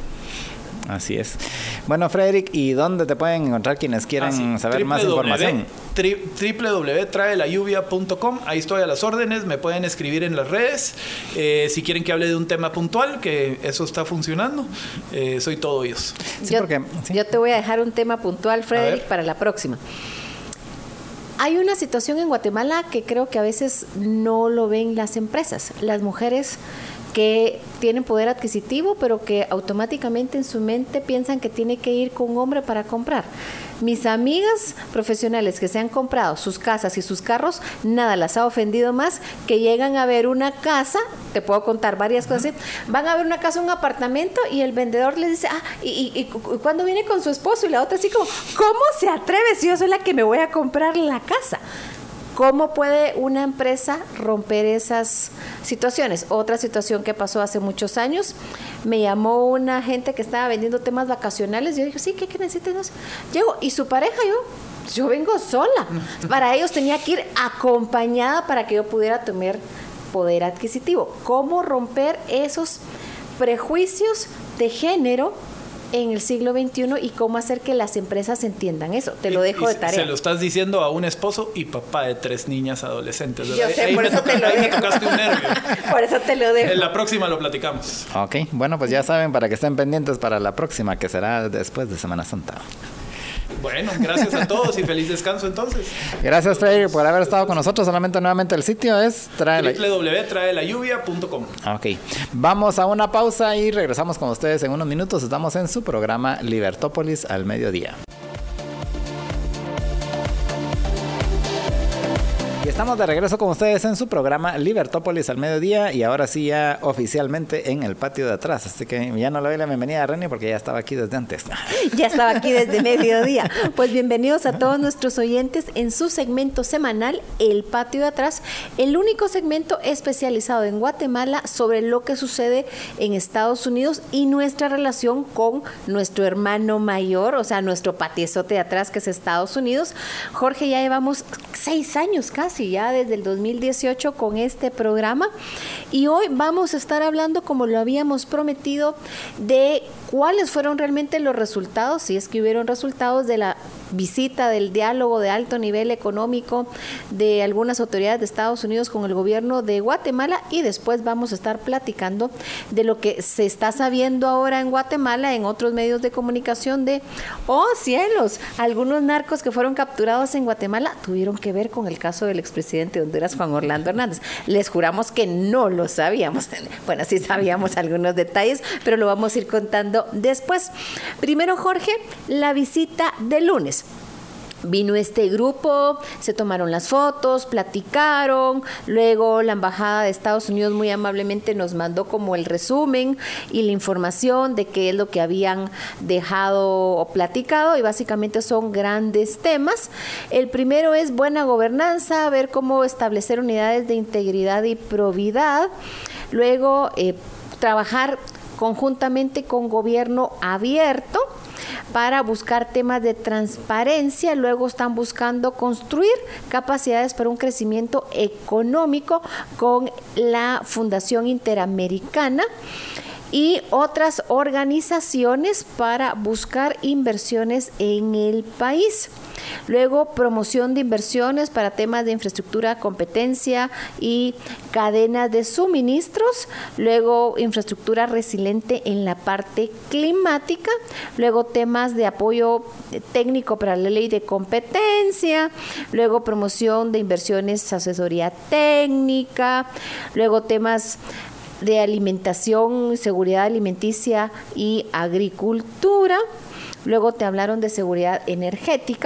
Así es. Bueno, Frederick, ¿y dónde te pueden encontrar quienes quieren saber más información? www.traelayuvia.com. Ahí estoy a las órdenes, me pueden escribir en las redes. Si quieren que hable de un tema puntual, que eso está funcionando, soy todo oídos. Sí, yo te voy a dejar un tema puntual, Frederick, para la próxima. Hay una situación en Guatemala que creo que a veces no lo ven las empresas. Las mujeres que tienen poder adquisitivo, pero que automáticamente en su mente piensan que tiene que ir con un hombre para comprar. Mis amigas profesionales que se han comprado sus casas y sus carros, nada las ha ofendido más que llegan a ver una casa, te puedo contar varias cosas, van a ver una casa, un apartamento, y el vendedor les dice, y cuando viene con su esposo, y la otra así como, ¿cómo se atreve si yo soy la que me voy a comprar la casa? ¿Cómo puede una empresa romper esas situaciones? Otra situación que pasó hace muchos años, me llamó una gente que estaba vendiendo temas vacacionales. Yo dije, sí, ¿qué necesitas? Llego, y su pareja, yo vengo sola. Para ellos tenía que ir acompañada para que yo pudiera tener poder adquisitivo. ¿Cómo romper esos prejuicios de género en el siglo XXI y cómo hacer que las empresas entiendan eso? Te lo dejo de tarea. Se lo estás diciendo a un esposo y papá de 3 niñas adolescentes, ¿verdad? Yo sé, por eso te lo dejo. Ahí me tocaste un nervio. Por eso te lo dejo. En la próxima lo platicamos. Ok, bueno, pues ya saben, para que estén pendientes para la próxima, que será después de Semana Santa. Bueno, gracias a todos y feliz descanso entonces. Gracias, Freddy, por haber estado con nosotros. Solamente nuevamente el sitio es www.traelayuvia.com. Ok, vamos a una pausa y regresamos con ustedes en unos minutos. Estamos en su programa Libertópolis al mediodía. Y estamos de regreso con ustedes en su programa Libertópolis al mediodía, y ahora sí ya oficialmente en el patio de atrás. Así que ya no le doy la bienvenida a Reni porque ya estaba aquí desde antes. Ya estaba aquí desde mediodía. Pues bienvenidos a todos nuestros oyentes en su segmento semanal El Patio de Atrás, el único segmento especializado en Guatemala sobre lo que sucede en Estados Unidos y nuestra relación con nuestro hermano mayor, o sea, nuestro patiezote de atrás que es Estados Unidos. Jorge, ya llevamos 6 años casi, ya desde el 2018 con este programa, y hoy vamos a estar hablando, como lo habíamos prometido, de cuáles fueron realmente los resultados, si es que hubieron resultados de la visita, del diálogo de alto nivel económico de algunas autoridades de Estados Unidos con el gobierno de Guatemala, y después vamos a estar platicando de lo que se está sabiendo ahora en Guatemala en otros medios de comunicación de, oh cielos, algunos narcos que fueron capturados en Guatemala tuvieron que ver con el caso del expresidente de Honduras, Juan Orlando Hernández. Les juramos que no lo sabíamos. Bueno, sí sabíamos algunos detalles, pero lo vamos a ir contando después. Primero, Jorge, la visita del lunes. Vino este grupo, se tomaron las fotos, platicaron, luego la Embajada de Estados Unidos muy amablemente nos mandó como el resumen y la información de qué es lo que habían dejado o platicado, y básicamente son grandes temas. El primero es buena gobernanza, ver cómo establecer unidades de integridad y probidad, luego trabajar conjuntamente con gobierno abierto para buscar temas de transparencia. Luego están buscando construir capacidades para un crecimiento económico con la Fundación Interamericana y otras organizaciones para buscar inversiones en el país. Luego, promoción de inversiones para temas de infraestructura, competencia y cadenas de suministros. Luego, infraestructura resiliente en la parte climática. Luego, temas de apoyo técnico para la ley de competencia. Luego, promoción de inversiones, asesoría técnica. Luego, temas de alimentación, seguridad alimenticia y agricultura. Luego te hablaron de seguridad energética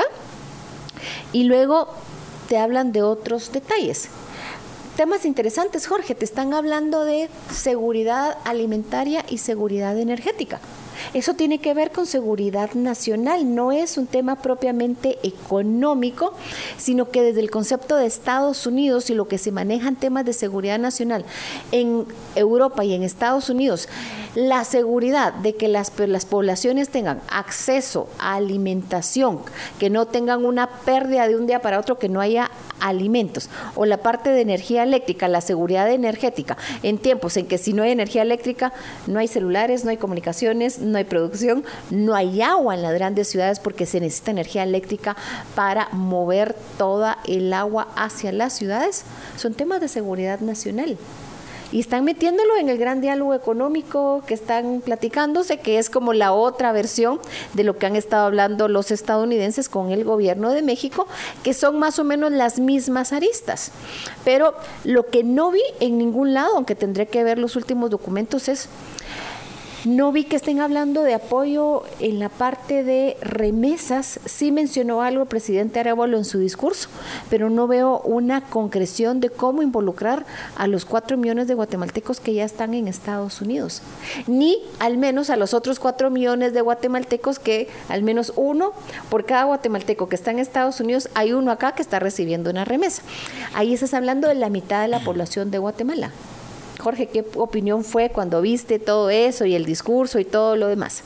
y luego te hablan de otros detalles. Temas interesantes, Jorge, te están hablando de seguridad alimentaria y seguridad energética. Eso tiene que ver con seguridad nacional, no es un tema propiamente económico, sino que desde el concepto de Estados Unidos y lo que se maneja en temas de seguridad nacional en Europa y en Estados Unidos, la seguridad de que las poblaciones tengan acceso a alimentación, que no tengan una pérdida de un día para otro, que no haya alimentos, o la parte de energía eléctrica, la seguridad energética, en tiempos en que si no hay energía eléctrica, no hay celulares, no hay comunicaciones, no hay producción, no hay agua en las grandes ciudades porque se necesita energía eléctrica para mover toda el agua hacia las ciudades. Son temas de seguridad nacional. y están metiéndolo en el gran diálogo económico que están platicándose, que es como la otra versión de lo que han estado hablando los estadounidenses con el gobierno de México, que son más o menos las mismas aristas. Pero lo que no vi en ningún lado, aunque tendré que ver los últimos documentos, no vi que estén hablando de apoyo en la parte de remesas. Sí mencionó algo el presidente Arevalo en su discurso, pero no veo una concreción de cómo involucrar a los 4 millones de guatemaltecos que ya están en Estados Unidos, ni al menos a los otros 4 millones de guatemaltecos que al menos uno por cada guatemalteco que está en Estados Unidos, hay uno acá que está recibiendo una remesa. Ahí estás hablando de la mitad de la población de Guatemala. Jorge, ¿qué opinión fue cuando viste todo eso y el discurso y todo lo demás?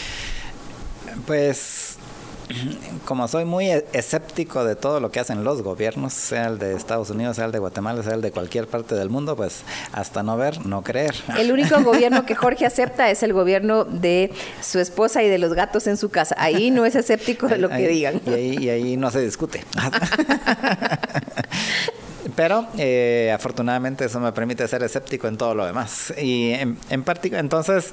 Pues, como soy muy escéptico de todo lo que hacen los gobiernos, sea el de Estados Unidos, sea el de Guatemala, sea el de cualquier parte del mundo, pues hasta no ver, no creer. El único gobierno que Jorge acepta es el gobierno de su esposa y de los gatos en su casa. Ahí no es escéptico de lo que digan. Y ahí no se discute. Pero afortunadamente eso me permite ser escéptico en todo lo demás. Y en particular, entonces,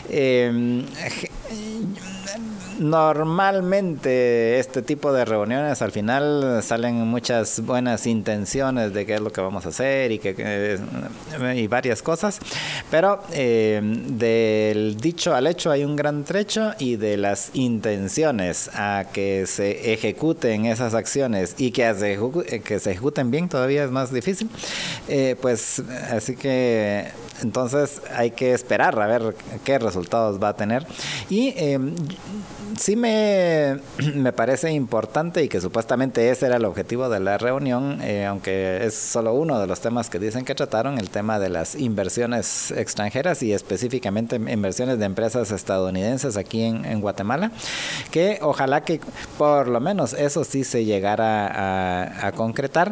normalmente este tipo de reuniones al final salen muchas buenas intenciones de qué es lo que vamos a hacer y varias cosas, pero del dicho al hecho hay un gran trecho, y de las intenciones a que se ejecuten esas acciones y que se ejecuten bien todavía es más difícil. Pues así que entonces hay que esperar a ver qué resultados va a tener. Y sí me parece importante, y que supuestamente ese era el objetivo de la reunión, aunque es solo uno de los temas que dicen que trataron, el tema de las inversiones extranjeras y específicamente inversiones de empresas estadounidenses aquí en Guatemala, que ojalá que por lo menos eso sí se llegara a concretar.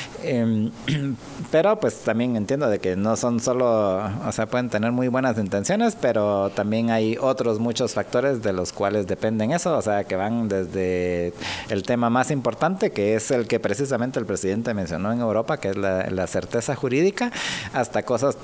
Pero pues también entiendo de que no son solo, o sea, pueden tener muy buenas intenciones, pero también hay otros muchos factores de los cuales dependen eso, o sea, que van desde el tema más importante, que es el que precisamente el presidente mencionó en Europa, que es la certeza jurídica, hasta cosas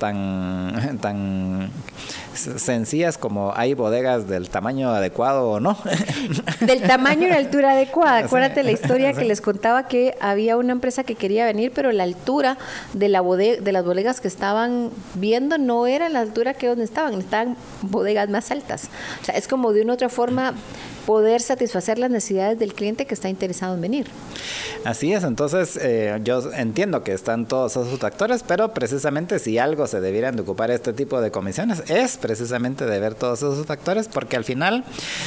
tan sencillas como hay bodegas del tamaño adecuado o no. Del tamaño y la altura adecuada. Acuérdate la historia que les contaba, que había una empresa que quería venir, pero la altura de las bodegas que estaban viendo no era la altura que donde estaban bodegas más altas. O sea, es como de una otra forma poder satisfacer las necesidades del cliente que está interesado en venir. Así es, entonces yo entiendo que están todos esos factores, pero precisamente si algo se debieran de ocupar este tipo de comisiones es precisamente de ver todos esos factores, porque al final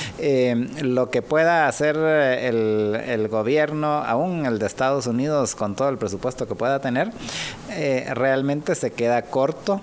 lo que pueda hacer el gobierno, aún el de Estados Unidos, con todo el presupuesto que pueda tener, realmente se queda corto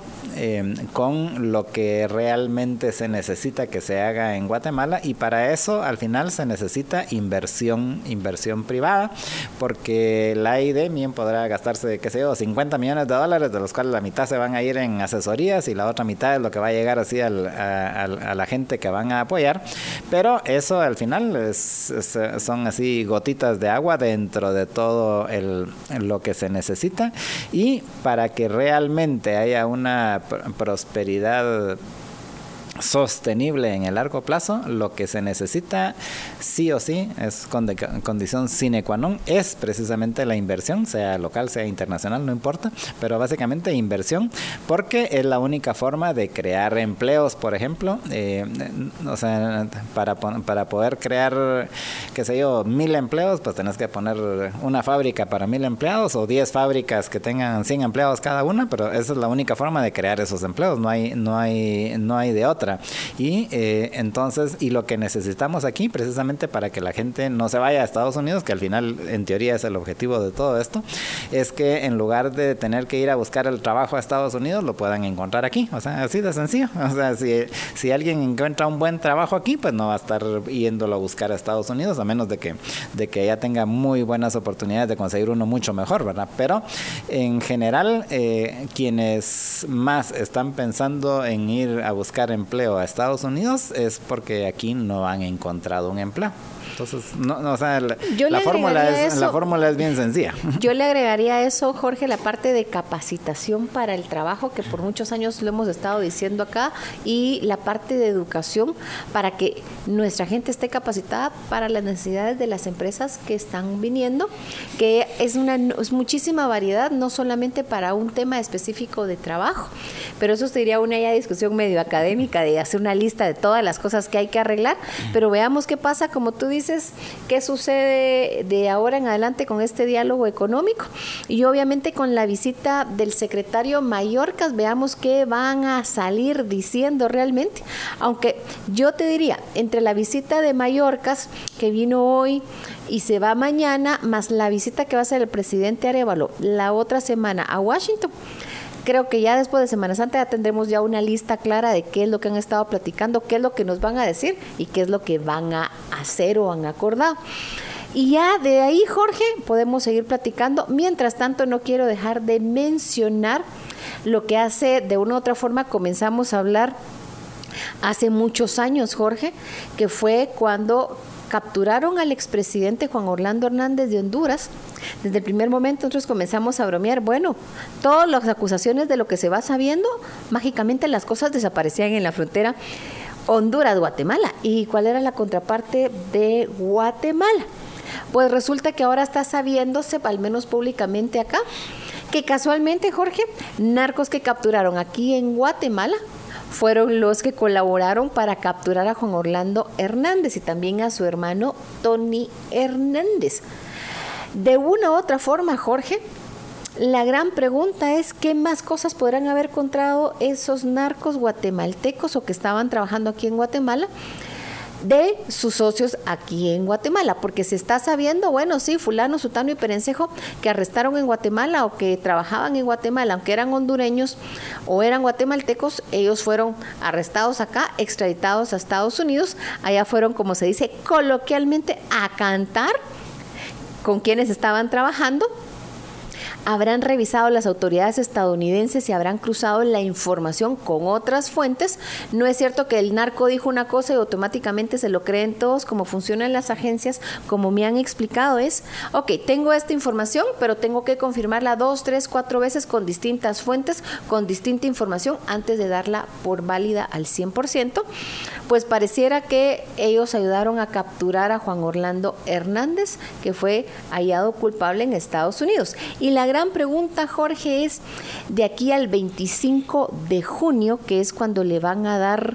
con lo que realmente se necesita que se haga en Guatemala, y para eso al final se necesita inversión privada, porque la ID bien podrá gastarse, qué sé yo, $50 millones, de los cuales la mitad se van a ir en asesorías y la otra mitad es lo que va a llegar así a la gente que van a apoyar, pero eso al final son así gotitas de agua dentro de todo lo que se necesita, y para que realmente haya una prosperidad sostenible en el largo plazo, lo que se necesita sí o sí es condición sine qua non, es precisamente la inversión, sea local, sea internacional, no importa, pero básicamente inversión, porque es la única forma de crear empleos, por ejemplo. O sea, para poder crear, qué sé yo, 1,000 empleos, pues tenés que poner una fábrica para 1,000 empleados o 10 fábricas que tengan 100 empleados cada una, pero esa es la única forma de crear esos empleos, no hay de otra. Y entonces, y lo que necesitamos aquí precisamente para que la gente no se vaya a Estados Unidos, que al final en teoría es el objetivo de todo esto, es que en lugar de tener que ir a buscar el trabajo a Estados Unidos, lo puedan encontrar aquí. O sea, así de sencillo. O sea, si alguien encuentra un buen trabajo aquí, pues no va a estar yéndolo a buscar a Estados Unidos, a menos de que ella tenga muy buenas oportunidades de conseguir uno mucho mejor, ¿verdad? Pero en general, quienes más están pensando en ir a buscar empleo Chile o a Estados Unidos, es porque aquí no han encontrado un empleo. Entonces, o sea, la fórmula es bien sencilla. Yo le agregaría a eso, Jorge, la parte de capacitación para el trabajo, que por muchos años lo hemos estado diciendo acá, y la parte de educación para que nuestra gente esté capacitada para las necesidades de las empresas que están viniendo, que es muchísima variedad, no solamente para un tema específico de trabajo, pero eso sería una ya discusión medio académica de hacer una lista de todas las cosas que hay que arreglar, pero veamos qué pasa, como tú dices, qué sucede de ahora en adelante con este diálogo económico y obviamente con la visita del secretario Mayorkas, veamos qué van a salir diciendo realmente, aunque yo te diría, entre la visita de Mayorkas que vino hoy y se va mañana, más la visita que va a hacer el presidente Arévalo la otra semana a Washington, creo que ya después de Semana Santa ya tendremos ya una lista clara de qué es lo que han estado platicando, qué es lo que nos van a decir y qué es lo que van a hacer o han acordado. Y ya de ahí, Jorge, podemos seguir platicando. Mientras tanto, no quiero dejar de mencionar lo que hace, de una u otra forma, comenzamos a hablar hace muchos años, Jorge, que fue cuando capturaron al expresidente Juan Orlando Hernández de Honduras. Desde el primer momento nosotros comenzamos a bromear, bueno, todas las acusaciones de lo que se va sabiendo, mágicamente las cosas desaparecían en la frontera Honduras-Guatemala. ¿Y cuál era la contraparte de Guatemala? Pues resulta que ahora está sabiéndose, al menos públicamente acá, que casualmente, Jorge, narcos que capturaron aquí en Guatemala fueron los que colaboraron para capturar a Juan Orlando Hernández y también a su hermano Tony Hernández. De una u otra forma, Jorge, la gran pregunta es ¿qué más cosas podrán haber encontrado esos narcos guatemaltecos o que estaban trabajando aquí en Guatemala de sus socios aquí en Guatemala? Porque se está sabiendo, bueno, sí, fulano, sutano y perencejo que arrestaron en Guatemala o que trabajaban en Guatemala, aunque eran hondureños o eran guatemaltecos, ellos fueron arrestados acá, extraditados a Estados Unidos, allá fueron, como se dice coloquialmente, a cantar con quienes estaban trabajando. Habrán revisado las autoridades estadounidenses y habrán cruzado la información con otras fuentes. No es cierto que el narco dijo una cosa y automáticamente se lo creen todos. Como funcionan las agencias, como me han explicado, es, ok, tengo esta información, pero tengo que confirmarla 2, 3, 4 veces con distintas fuentes, con distinta información, antes de darla por válida al 100%. Pues pareciera que ellos ayudaron a capturar a Juan Orlando Hernández, que fue hallado culpable en Estados Unidos. Y la gran pregunta, Jorge, es de aquí al 25 de junio, que es cuando le van a dar,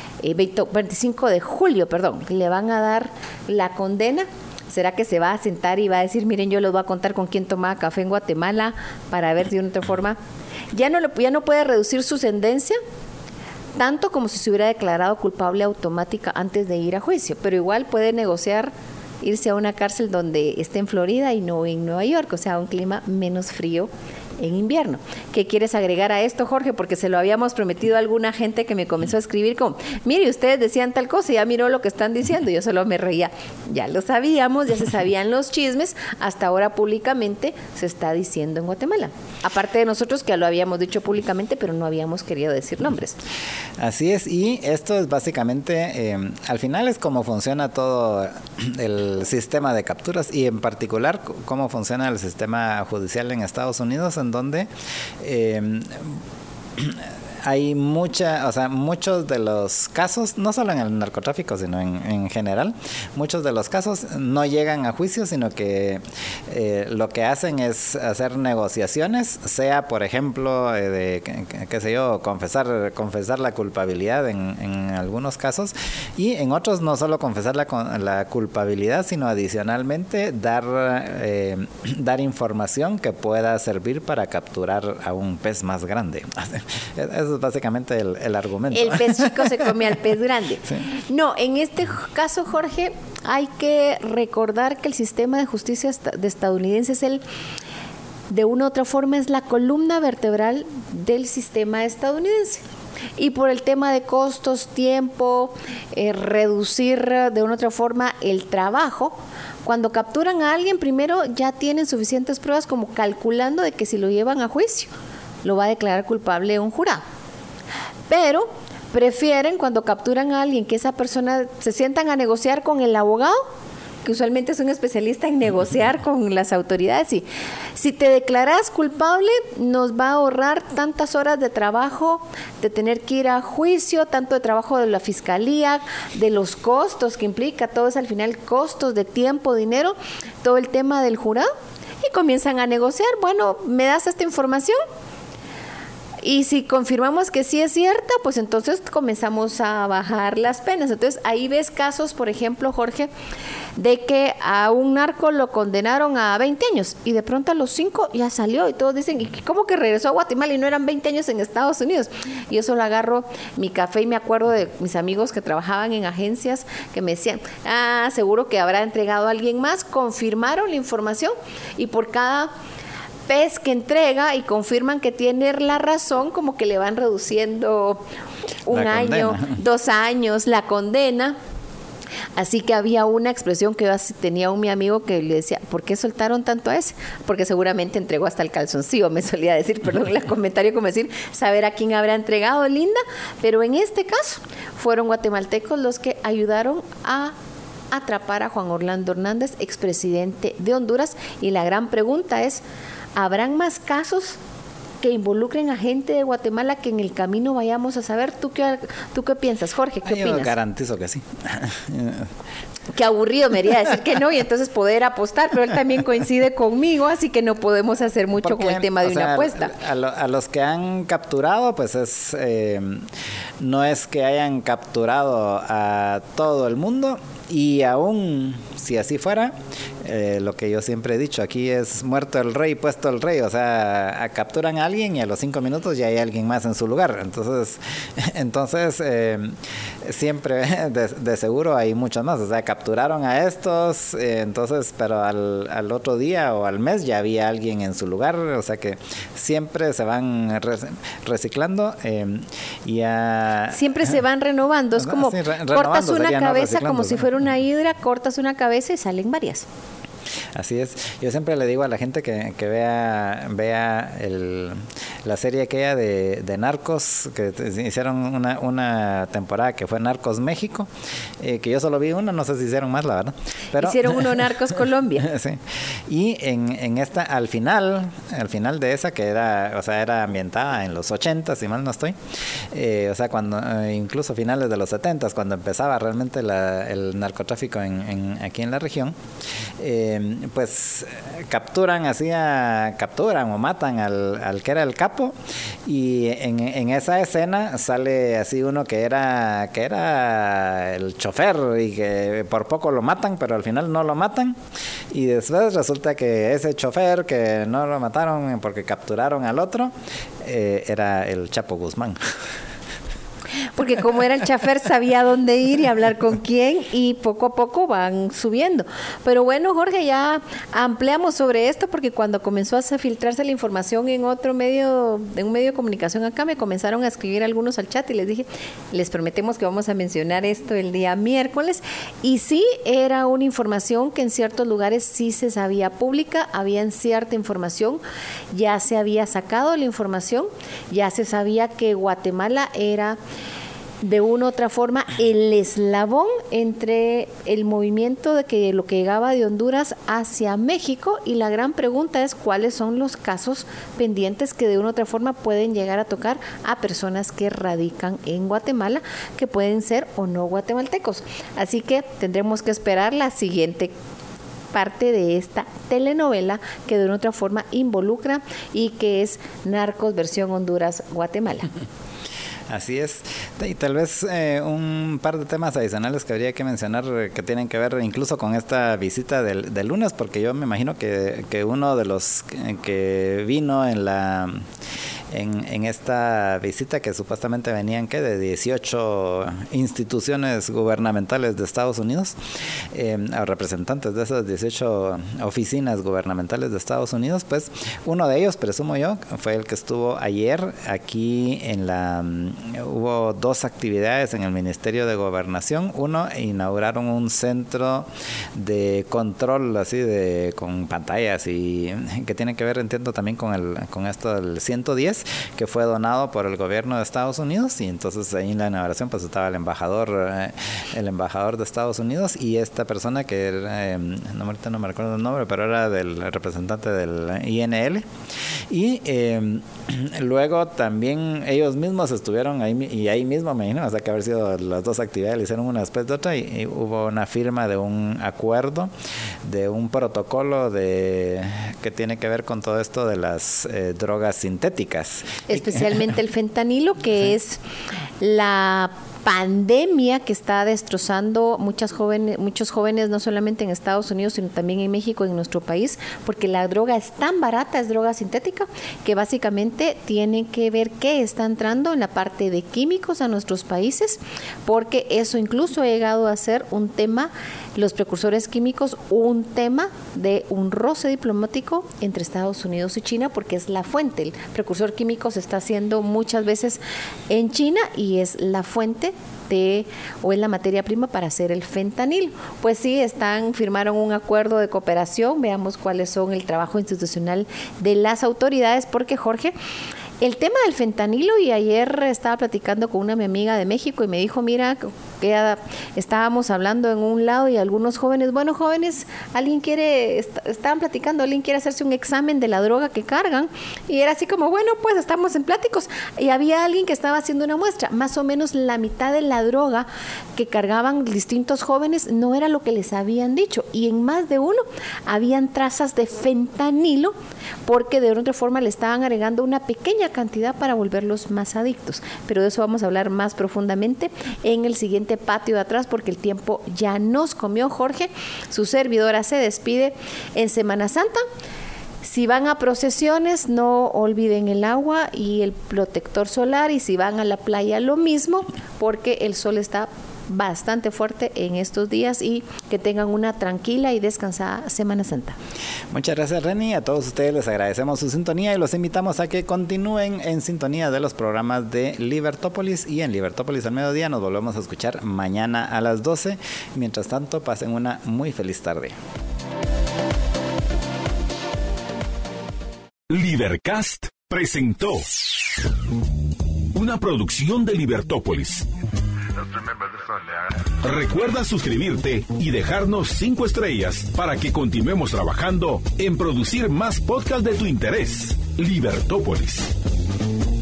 25 de julio, perdón, le van a dar la condena. ¿Será que se va a sentar y va a decir, miren, yo les voy a contar con quién tomaba café en Guatemala para ver si de una otra forma ya no puede reducir su sentencia? Tanto como si se hubiera declarado culpable automática antes de ir a juicio, pero igual puede negociar irse a una cárcel donde esté en Florida y no en Nueva York, o sea, un clima menos frío en invierno. ¿Qué quieres agregar a esto, Jorge? Porque se lo habíamos prometido a alguna gente que me comenzó a escribir como, mire, ustedes decían tal cosa y ya miró lo que están diciendo. Yo solo me reía. Ya lo sabíamos, ya se sabían los chismes, hasta ahora públicamente se está diciendo en Guatemala. Aparte de nosotros que lo habíamos dicho públicamente, pero no habíamos querido decir nombres. Así es, y esto es básicamente, al final es cómo funciona todo el sistema de capturas y en particular cómo funciona el sistema judicial en Estados Unidos, en donde hay muchos de los casos, no solo en el narcotráfico, sino en general, muchos de los casos no llegan a juicio, sino que lo que hacen es hacer negociaciones, sea, por ejemplo, qué sé yo, confesar la culpabilidad en algunos casos, y en otros no solo confesar la culpabilidad, sino adicionalmente dar información que pueda servir para capturar a un pez más grande. Eso es básicamente el argumento. El pez chico se come al pez grande. Sí. No, en este caso, Jorge, hay que recordar que el sistema de justicia estadounidense es de una u otra forma, es la columna vertebral del sistema estadounidense. Y por el tema de costos, tiempo, reducir de una u otra forma el trabajo, cuando capturan a alguien, primero ya tienen suficientes pruebas como calculando de que si lo llevan a juicio, lo va a declarar culpable un jurado. Pero prefieren cuando capturan a alguien que esa persona se sientan a negociar con el abogado, que usualmente es un especialista en negociar con las autoridades, y si te declaras culpable nos va a ahorrar tantas horas de trabajo, de tener que ir a juicio, tanto de trabajo de la fiscalía, de los costos que implica, todo es al final costos de tiempo, dinero, todo el tema del jurado, y comienzan a negociar. Bueno, ¿me das esta información? Y si confirmamos que sí es cierta, pues entonces comenzamos a bajar las penas. Entonces ahí ves casos, por ejemplo, Jorge, de que a un narco lo condenaron a 20 años y de pronto a los 5 ya salió, y todos dicen, ¿y cómo que regresó a Guatemala y no eran 20 años en Estados Unidos? Y yo solo agarro mi café y me acuerdo de mis amigos que trabajaban en agencias que me decían, seguro que habrá entregado a alguien más. Confirmaron la información y por cada vez que entrega y confirman que tiene la razón, como que le van reduciendo un año, 2 años la condena. Así que había una expresión que yo tenía mi amigo que le decía, ¿por qué soltaron tanto a ese? Porque seguramente entregó hasta el calzoncillo, me solía decir, perdón, el comentario como decir, saber a quién habrá entregado, linda. Pero en este caso fueron guatemaltecos los que ayudaron a atrapar a Juan Orlando Hernández, expresidente de Honduras. Y la gran pregunta es, ¿habrán más casos que involucren a gente de Guatemala que en el camino vayamos a saber? ¿Tú qué piensas, Jorge? ¿Qué opinas? Yo garantizo que sí. Qué aburrido me haría decir que no y entonces poder apostar, pero él también coincide conmigo, así que no podemos hacer mucho con el tema de una apuesta. A los que han capturado, pues no es que hayan capturado a todo el mundo, y aún si así fuera, lo que yo siempre he dicho, aquí es muerto el rey, puesto el rey. O sea, capturan a alguien y a los 5 minutos ya hay alguien más en su lugar. Entonces siempre de seguro hay muchos más. O sea, capturaron a estos, pero al otro día o al mes ya había alguien en su lugar. O sea que siempre se van reciclando. Siempre se van renovando. Es como cortas una cabeza como si fuera una hidra, cortas una cabeza y salen varias. Así es. Yo siempre le digo a la gente que vea la serie aquella de Narcos, que hicieron una temporada que fue Narcos México, que yo solo vi una, no sé si hicieron más, la verdad. Pero hicieron uno Narcos Colombia. Sí. Y en esta, al final de esa, que era ambientada en los 80, si mal no estoy, cuando incluso finales de los 70, cuando empezaba realmente el narcotráfico aquí en la región, pues capturan o matan al que era el capo, y en esa escena sale así uno que era el chofer, y que por poco lo matan, pero al final no lo matan, y después resulta que ese chofer que no lo mataron porque capturaron al otro era el Chapo Guzmán. Porque como era el chofer, sabía dónde ir y hablar con quién, y poco a poco van subiendo. Pero bueno, Jorge, ya ampliamos sobre esto, porque cuando comenzó a filtrarse la información en un medio de comunicación acá, me comenzaron a escribir algunos al chat y les dije, les prometemos que vamos a mencionar esto el día miércoles. Y sí, era una información que en ciertos lugares sí se sabía pública, había cierta información, ya se había sacado la información, ya se sabía que Guatemala era de una u otra forma el eslabón entre el movimiento de lo que llegaba de Honduras hacia México, y la gran pregunta es cuáles son los casos pendientes que de una u otra forma pueden llegar a tocar a personas que radican en Guatemala, que pueden ser o no guatemaltecos. Así que tendremos que esperar la siguiente parte de esta telenovela que de una u otra forma involucra y que es Narcos versión Honduras-Guatemala. Así es. Y tal vez un par de temas adicionales que habría que mencionar que tienen que ver incluso con esta visita del lunes, porque yo me imagino que uno de los que vino en esta visita, que supuestamente venían de 18 instituciones gubernamentales de Estados Unidos, representantes de esas 18 oficinas gubernamentales de Estados Unidos, pues uno de ellos, presumo yo, fue el que estuvo ayer aquí hubo 2 actividades en el Ministerio de Gobernación. Uno, inauguraron un centro de control con pantallas, y que tiene que ver, entiendo, también con esto del 110, que fue donado por el gobierno de Estados Unidos, y entonces ahí en la inauguración pues estaba el embajador de Estados Unidos, y esta persona que era, ahorita no me recuerdo el nombre, pero era del representante del INL, y luego también ellos mismos estuvieron ahí, y ahí mismo me imagino, o sea que haber sido las dos actividades, le hicieron una después de otra, y hubo una firma de un acuerdo, de un protocolo que tiene que ver con todo esto de las drogas sintéticas. Especialmente el fentanilo, que es la pandemia que está destrozando muchos jóvenes, no solamente en Estados Unidos, sino también en México, en nuestro país, porque la droga es tan barata, es droga sintética, que básicamente tiene que ver qué está entrando en la parte de químicos a nuestros países, porque eso incluso ha llegado a ser un tema, los precursores químicos, un tema de un roce diplomático entre Estados Unidos y China, porque es la fuente. El precursor químico se está haciendo muchas veces en China y es la fuente o es la materia prima para hacer el fentanilo. Pues sí, firmaron un acuerdo de cooperación. Veamos cuáles son el trabajo institucional de las autoridades, porque Jorge, el tema del fentanilo, y ayer estaba platicando con una mi amiga de México y me dijo, mira, que estábamos hablando en un lado y algunos jóvenes, estaban platicando, alguien quiere hacerse un examen de la droga que cargan, y era así como, bueno, pues estamos en pláticos, y había alguien que estaba haciendo una muestra, más o menos la mitad de la droga que cargaban distintos jóvenes no era lo que les habían dicho, y en más de uno habían trazas de fentanilo, porque de otra forma le estaban agregando una pequeña cantidad para volverlos más adictos. Pero de eso vamos a hablar más profundamente en el siguiente patio de atrás, porque el tiempo ya nos comió. Jorge, su servidora se despide en Semana Santa. Si van a procesiones, no olviden el agua y el protector solar, y si van a la playa, lo mismo, porque el sol está bastante fuerte en estos días, y que tengan una tranquila y descansada Semana Santa. Muchas gracias, Reni. A todos ustedes les agradecemos su sintonía y los invitamos a que continúen en sintonía de los programas de Libertópolis, y en Libertópolis al mediodía nos volvemos a escuchar mañana a las 12. Mientras tanto, pasen una muy feliz tarde. Libercast presentó una producción de Libertópolis. Recuerda suscribirte y dejarnos 5 estrellas para que continuemos trabajando en producir más podcasts de tu interés. Libertópolis.